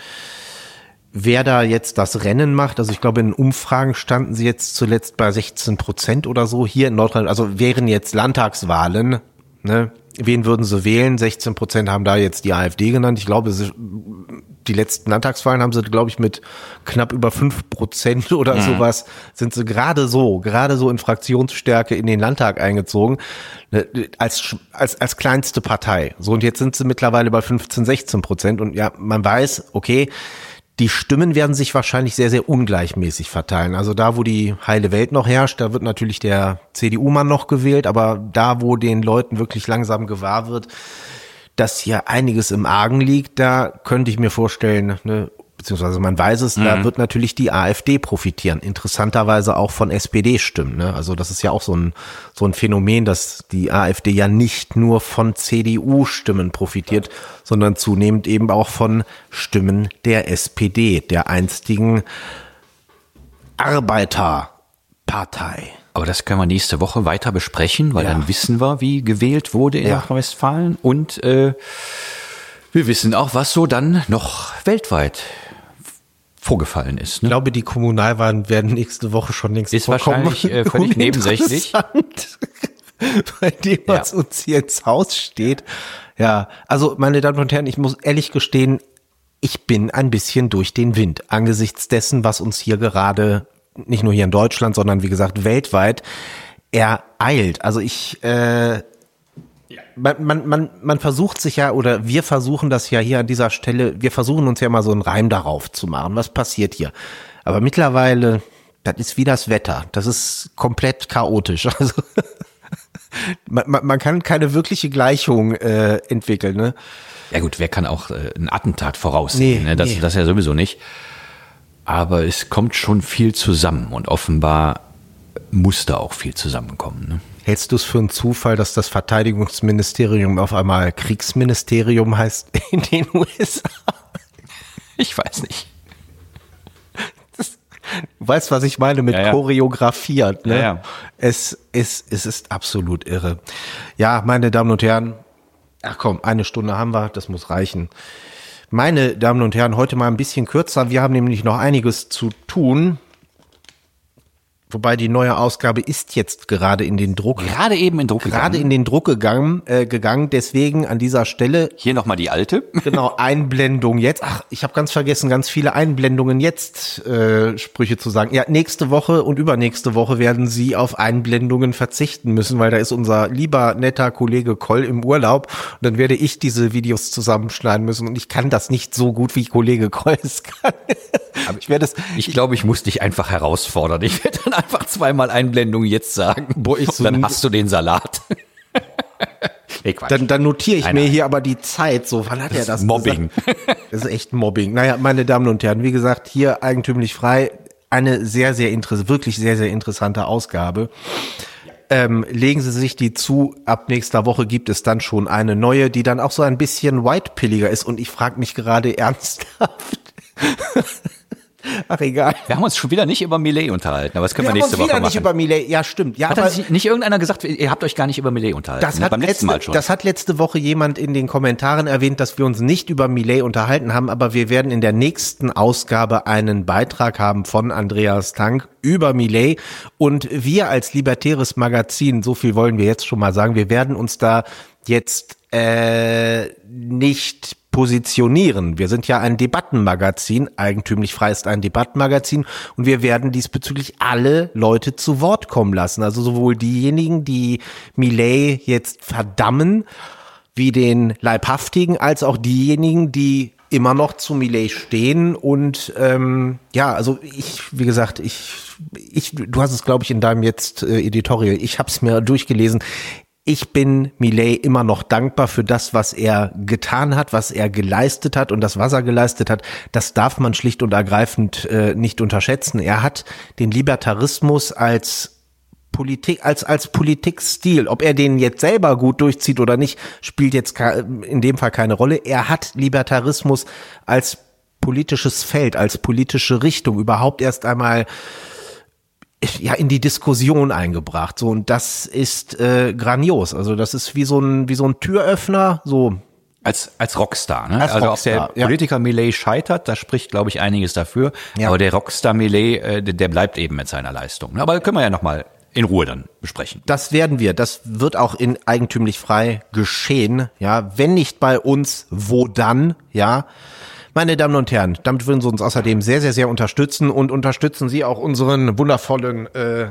wer da jetzt das Rennen macht. Also ich glaube, in Umfragen standen sie jetzt zuletzt bei sechzehn Prozent oder so hier in Nordrhein, also wären jetzt Landtagswahlen, ne, wen würden sie wählen? sechzehn Prozent haben da jetzt die AfD genannt. Ich glaube, sie, die letzten Landtagswahlen haben sie, glaube ich, mit knapp über fünf Prozent oder sowas, sind sie gerade so, gerade so in Fraktionsstärke in den Landtag eingezogen, ne, als, als, als kleinste Partei. So, und jetzt sind sie mittlerweile bei fünfzehn, sechzehn Prozent. Und ja, man weiß, okay, die Stimmen werden sich wahrscheinlich sehr, sehr ungleichmäßig verteilen. Also da, wo die heile Welt noch herrscht, da wird natürlich der C D U-Mann noch gewählt, aber da, wo den Leuten wirklich langsam gewahr wird, dass hier einiges im Argen liegt, da könnte ich mir vorstellen, ne, beziehungsweise man weiß es, mhm. da wird natürlich die AfD profitieren. Interessanterweise auch von S P D-Stimmen. Ne? Also das ist ja auch so ein, so ein Phänomen, dass die AfD ja nicht nur von C D U-Stimmen profitiert, sondern zunehmend eben auch von Stimmen der S P D, der einstigen Arbeiterpartei. Aber das können wir nächste Woche weiter besprechen, weil Ja. dann wissen wir, wie gewählt wurde in Ja. Nordrhein-Westfalen und äh, wir wissen auch, was so dann noch weltweit vorgefallen ist. Ich Ne? glaube, die Kommunalwahlen werden nächste Woche schon längst Ist vorkommen. wahrscheinlich, äh, völlig nebensächlich. Uninteressant, bei dem, was Ja. uns hier ins Haus steht. Ja, also meine Damen und Herren, ich muss ehrlich gestehen, ich bin ein bisschen durch den Wind angesichts dessen, was uns hier gerade, nicht nur hier in Deutschland, sondern wie gesagt weltweit, ereilt. Also ich, äh, man, man, man, man versucht sich ja, oder wir versuchen das ja hier an dieser Stelle, wir versuchen uns ja mal so einen Reim darauf zu machen. Was passiert hier? Aber mittlerweile, das ist wie das Wetter. Das ist komplett chaotisch. Also man, man, man kann keine wirkliche Gleichung äh, entwickeln, ne? Ja gut, wer kann auch äh, ein Attentat voraussehen? Nee, ne? das, nee. das ja sowieso nicht. Aber es kommt schon viel zusammen und offenbar muss da auch viel zusammenkommen. Ne? Hältst du es für einen Zufall, dass das Verteidigungsministerium auf einmal Kriegsministerium heißt in den U S A? Ich weiß nicht. Das, du weißt, was ich meine mit ja, ja. choreografiert. Ne? Ja, ja. Es, es, es ist absolut irre. Ja, meine Damen und Herren, ach komm, eine Stunde haben wir, das muss reichen. Meine Damen und Herren, heute mal ein bisschen kürzer. Wir haben nämlich noch einiges zu tun. Wobei die neue Ausgabe ist jetzt gerade in den Druck. Gerade eben in Druck Gerade gegangen. in den Druck gegangen, äh, gegangen. Deswegen an dieser Stelle Hier nochmal die alte. genau Einblendung jetzt. Ach, ich habe ganz vergessen, ganz viele Einblendungen jetzt äh, Sprüche zu sagen. Ja, nächste Woche und übernächste Woche werden Sie auf Einblendungen verzichten müssen, weil da ist unser lieber netter Kollege Koll im Urlaub und dann werde ich diese Videos zusammenschneiden müssen und ich kann das nicht so gut wie Kollege Koll es kann. Aber ich werde es. Ich glaube, ich muss dich einfach herausfordern. Ich werde dann einfach zweimal Einblendungen jetzt sagen. Boah, ich so dann hast du den Salat. Nee, Quatsch. Dann, dann notiere ich Nein, mir nein. hier aber die Zeit. So, wann hat er das Mobbing. gesagt? Das ist echt Mobbing. Naja, meine Damen und Herren, wie gesagt, hier eigentümlich frei. Eine sehr, sehr interessante, wirklich sehr, sehr interessante Ausgabe. Ähm, legen Sie sich die zu. Ab nächster Woche gibt es dann schon eine neue, die dann auch so ein bisschen whitepilliger ist. Und ich frage mich gerade ernsthaft. Ach, egal. Wir haben uns schon wieder nicht über Millet unterhalten, aber das können wir, Wir haben nächste uns wieder Woche machen. nicht über Millet. Ja, stimmt. Ja, Hat aber das nicht irgendeiner gesagt, ihr habt euch gar nicht über Millet unterhalten? das ne? hat, Beim letzten letzte, Mal schon. das hat letzte Woche jemand in den Kommentaren erwähnt, dass wir uns nicht über Millet unterhalten haben, aber wir werden in der nächsten Ausgabe einen Beitrag haben von Andreas Tank über Millet und wir als libertäres Magazin, so viel wollen wir jetzt schon mal sagen, wir werden uns da jetzt äh, nicht positionieren. Wir sind ja ein Debattenmagazin, eigentümlich frei ist ein Debattenmagazin und wir werden diesbezüglich alle Leute zu Wort kommen lassen. Also sowohl diejenigen, die Millet jetzt verdammen, wie den Leibhaftigen, als auch diejenigen, die immer noch zu Millet stehen und ähm, ja, also ich, wie gesagt, ich, ich, du hast es, glaube ich, in deinem jetzt äh, Editorial, ich habe es mir durchgelesen. Ich bin Millet immer noch dankbar für das, was er getan hat, was er geleistet hat und das, was er geleistet hat, das darf man schlicht und ergreifend äh, nicht unterschätzen. Er hat den Libertarismus als Politik, als als Politikstil, ob er den jetzt selber gut durchzieht oder nicht, spielt jetzt in dem Fall keine Rolle. Er hat Libertarismus als politisches Feld, als politische Richtung überhaupt erst einmal ja in die Diskussion eingebracht, so, und das ist äh, grandios. Also das ist wie so ein wie so ein Türöffner, so Als, als Rockstar, ne? Als also Rockstar, ob der ja. Politiker Millet scheitert, da spricht, glaube ich, einiges dafür. Ja. Aber der Rockstar Millet, äh, der bleibt eben mit seiner Leistung. Aber können wir ja nochmal in Ruhe dann besprechen. Das werden wir. Das wird auch in eigentümlich frei geschehen. Ja, wenn nicht bei uns, wo dann? Ja, meine Damen und Herren, damit würden Sie uns außerdem sehr, sehr, sehr unterstützen und unterstützen Sie auch unseren wundervollen äh,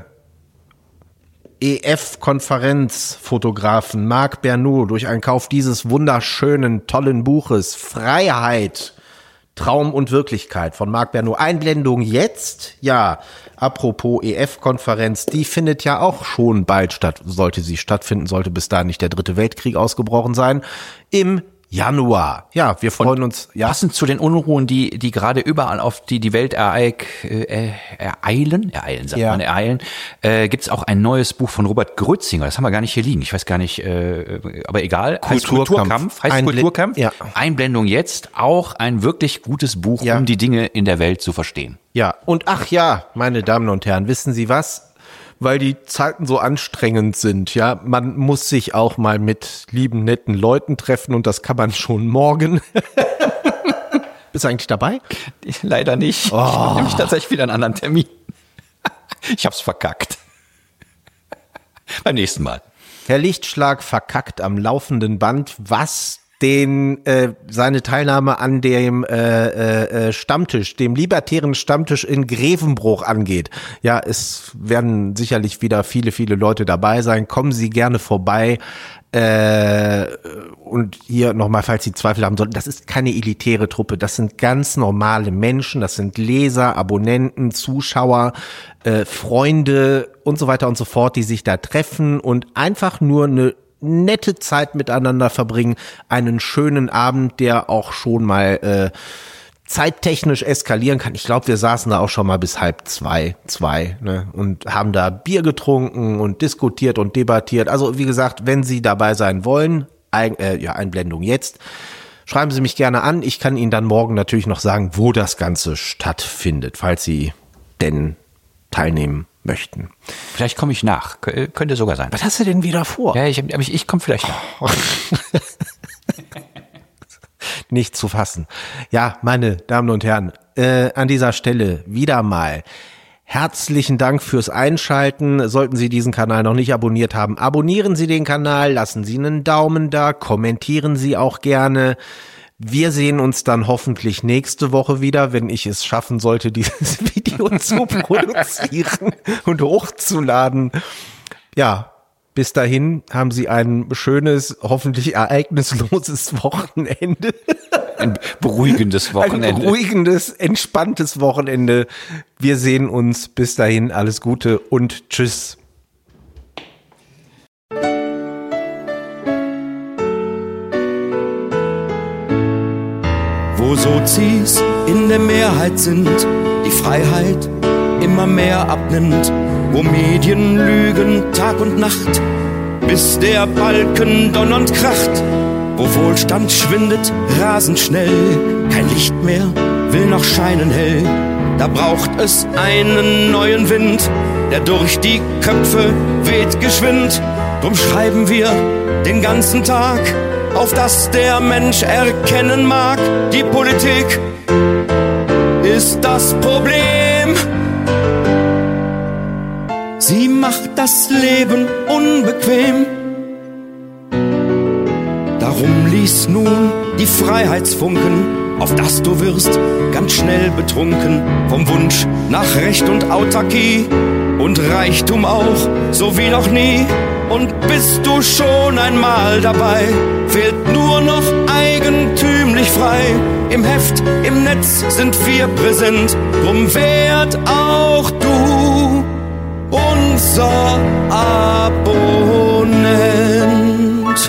E F-Konferenzfotografen Marc Bernoud durch einen Kauf dieses wunderschönen, tollen Buches Freiheit, Traum und Wirklichkeit von Marc Bernoud. Einblendung jetzt, ja, apropos E F-Konferenz, die findet ja auch schon bald statt, sollte sie stattfinden, sollte bis dahin nicht der dritte Weltkrieg ausgebrochen sein, im Januar. Ja, wir freuen uns. Ja. Passend zu den Unruhen, die die gerade überall auf die die Welt ereig, äh, ereilen, ereilen sagt Ja. man, ereilen, äh, gibt's auch ein neues Buch von Robert Grötzinger. Das haben wir gar nicht hier liegen. Ich weiß gar nicht, äh, aber egal. Heißt Kulturkampf. Kulturkampf. Heißt Einble- Kulturkampf. ja. Einblendung jetzt. Auch ein wirklich gutes Buch, Ja. um die Dinge in der Welt zu verstehen. Ja, und ach ja, meine Damen und Herren, wissen Sie was? Weil die Zeiten so anstrengend sind, ja, man muss sich auch mal mit lieben, netten Leuten treffen und das kann man schon morgen. Bist du eigentlich dabei? Leider nicht. Ich habe nämlich tatsächlich wieder einen anderen Termin. Ich hab's verkackt. Beim nächsten Mal. Herr Lichtschlag verkackt am laufenden Band, was den äh, seine Teilnahme an dem äh, äh, Stammtisch, dem libertären Stammtisch in Grevenbruch angeht. Ja, es werden sicherlich wieder viele, viele Leute dabei sein. Kommen Sie gerne vorbei. Äh, und hier nochmal, falls Sie Zweifel haben sollten, das ist keine elitäre Truppe, das sind ganz normale Menschen, das sind Leser, Abonnenten, Zuschauer, äh, Freunde und so weiter und so fort, die sich da treffen und einfach nur eine nette Zeit miteinander verbringen, einen schönen Abend, der auch schon mal äh, zeittechnisch eskalieren kann. Ich glaube, wir saßen da auch schon mal bis halb zwei, zwei, ne, und haben da Bier getrunken und diskutiert und debattiert. Also wie gesagt, wenn Sie dabei sein wollen, ein, äh, ja, Einblendung jetzt, schreiben Sie mich gerne an. Ich kann Ihnen dann morgen natürlich noch sagen, wo das Ganze stattfindet, falls Sie denn teilnehmen möchten. Vielleicht komme ich nach. K- könnte sogar sein. Was hast du denn wieder vor? Ja, ich, ich, ich komme vielleicht nach. Nicht zu fassen. Ja, meine Damen und Herren, äh, an dieser Stelle wieder mal herzlichen Dank fürs Einschalten. Sollten Sie diesen Kanal noch nicht abonniert haben, abonnieren Sie den Kanal, lassen Sie einen Daumen da, kommentieren Sie auch gerne. Wir sehen uns dann hoffentlich nächste Woche wieder, wenn ich es schaffen sollte, dieses Video zu produzieren und hochzuladen. Ja, bis dahin haben Sie ein schönes, hoffentlich ereignisloses Wochenende. Ein beruhigendes Wochenende. Ein beruhigendes, entspanntes Wochenende. Wir sehen uns. Bis dahin alles Gute und tschüss. Wo Sozis in der Mehrheit sind, die Freiheit immer mehr abnimmt, wo Medien lügen Tag und Nacht, bis der Balken donnernd kracht, wo Wohlstand schwindet rasend schnell, kein Licht mehr will noch scheinen hell, da braucht es einen neuen Wind, der durch die Köpfe weht geschwind, drum schreiben wir den ganzen Tag, auf dass der Mensch erkennen mag, die Politik ist das Problem. Sie macht das Leben unbequem. Darum lies nun die Freiheitsfunken, auf dass du wirst ganz schnell betrunken vom Wunsch nach Recht und Autarkie und Reichtum auch, so wie noch nie. Und bist du schon einmal dabei, fehlt nur noch eigentümlich frei. Im Heft, im Netz sind wir präsent, drum werd auch du unser Abonnent.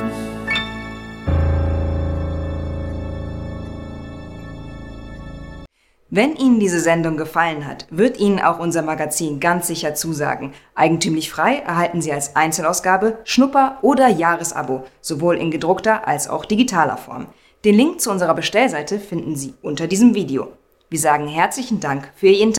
Wenn Ihnen diese Sendung gefallen hat, wird Ihnen auch unser Magazin ganz sicher zusagen. Eigentümlich frei erhalten Sie als Einzelausgabe, Schnupper- oder Jahresabo, sowohl in gedruckter als auch digitaler Form. Den Link zu unserer Bestellseite finden Sie unter diesem Video. Wir sagen herzlichen Dank für Ihr Interesse.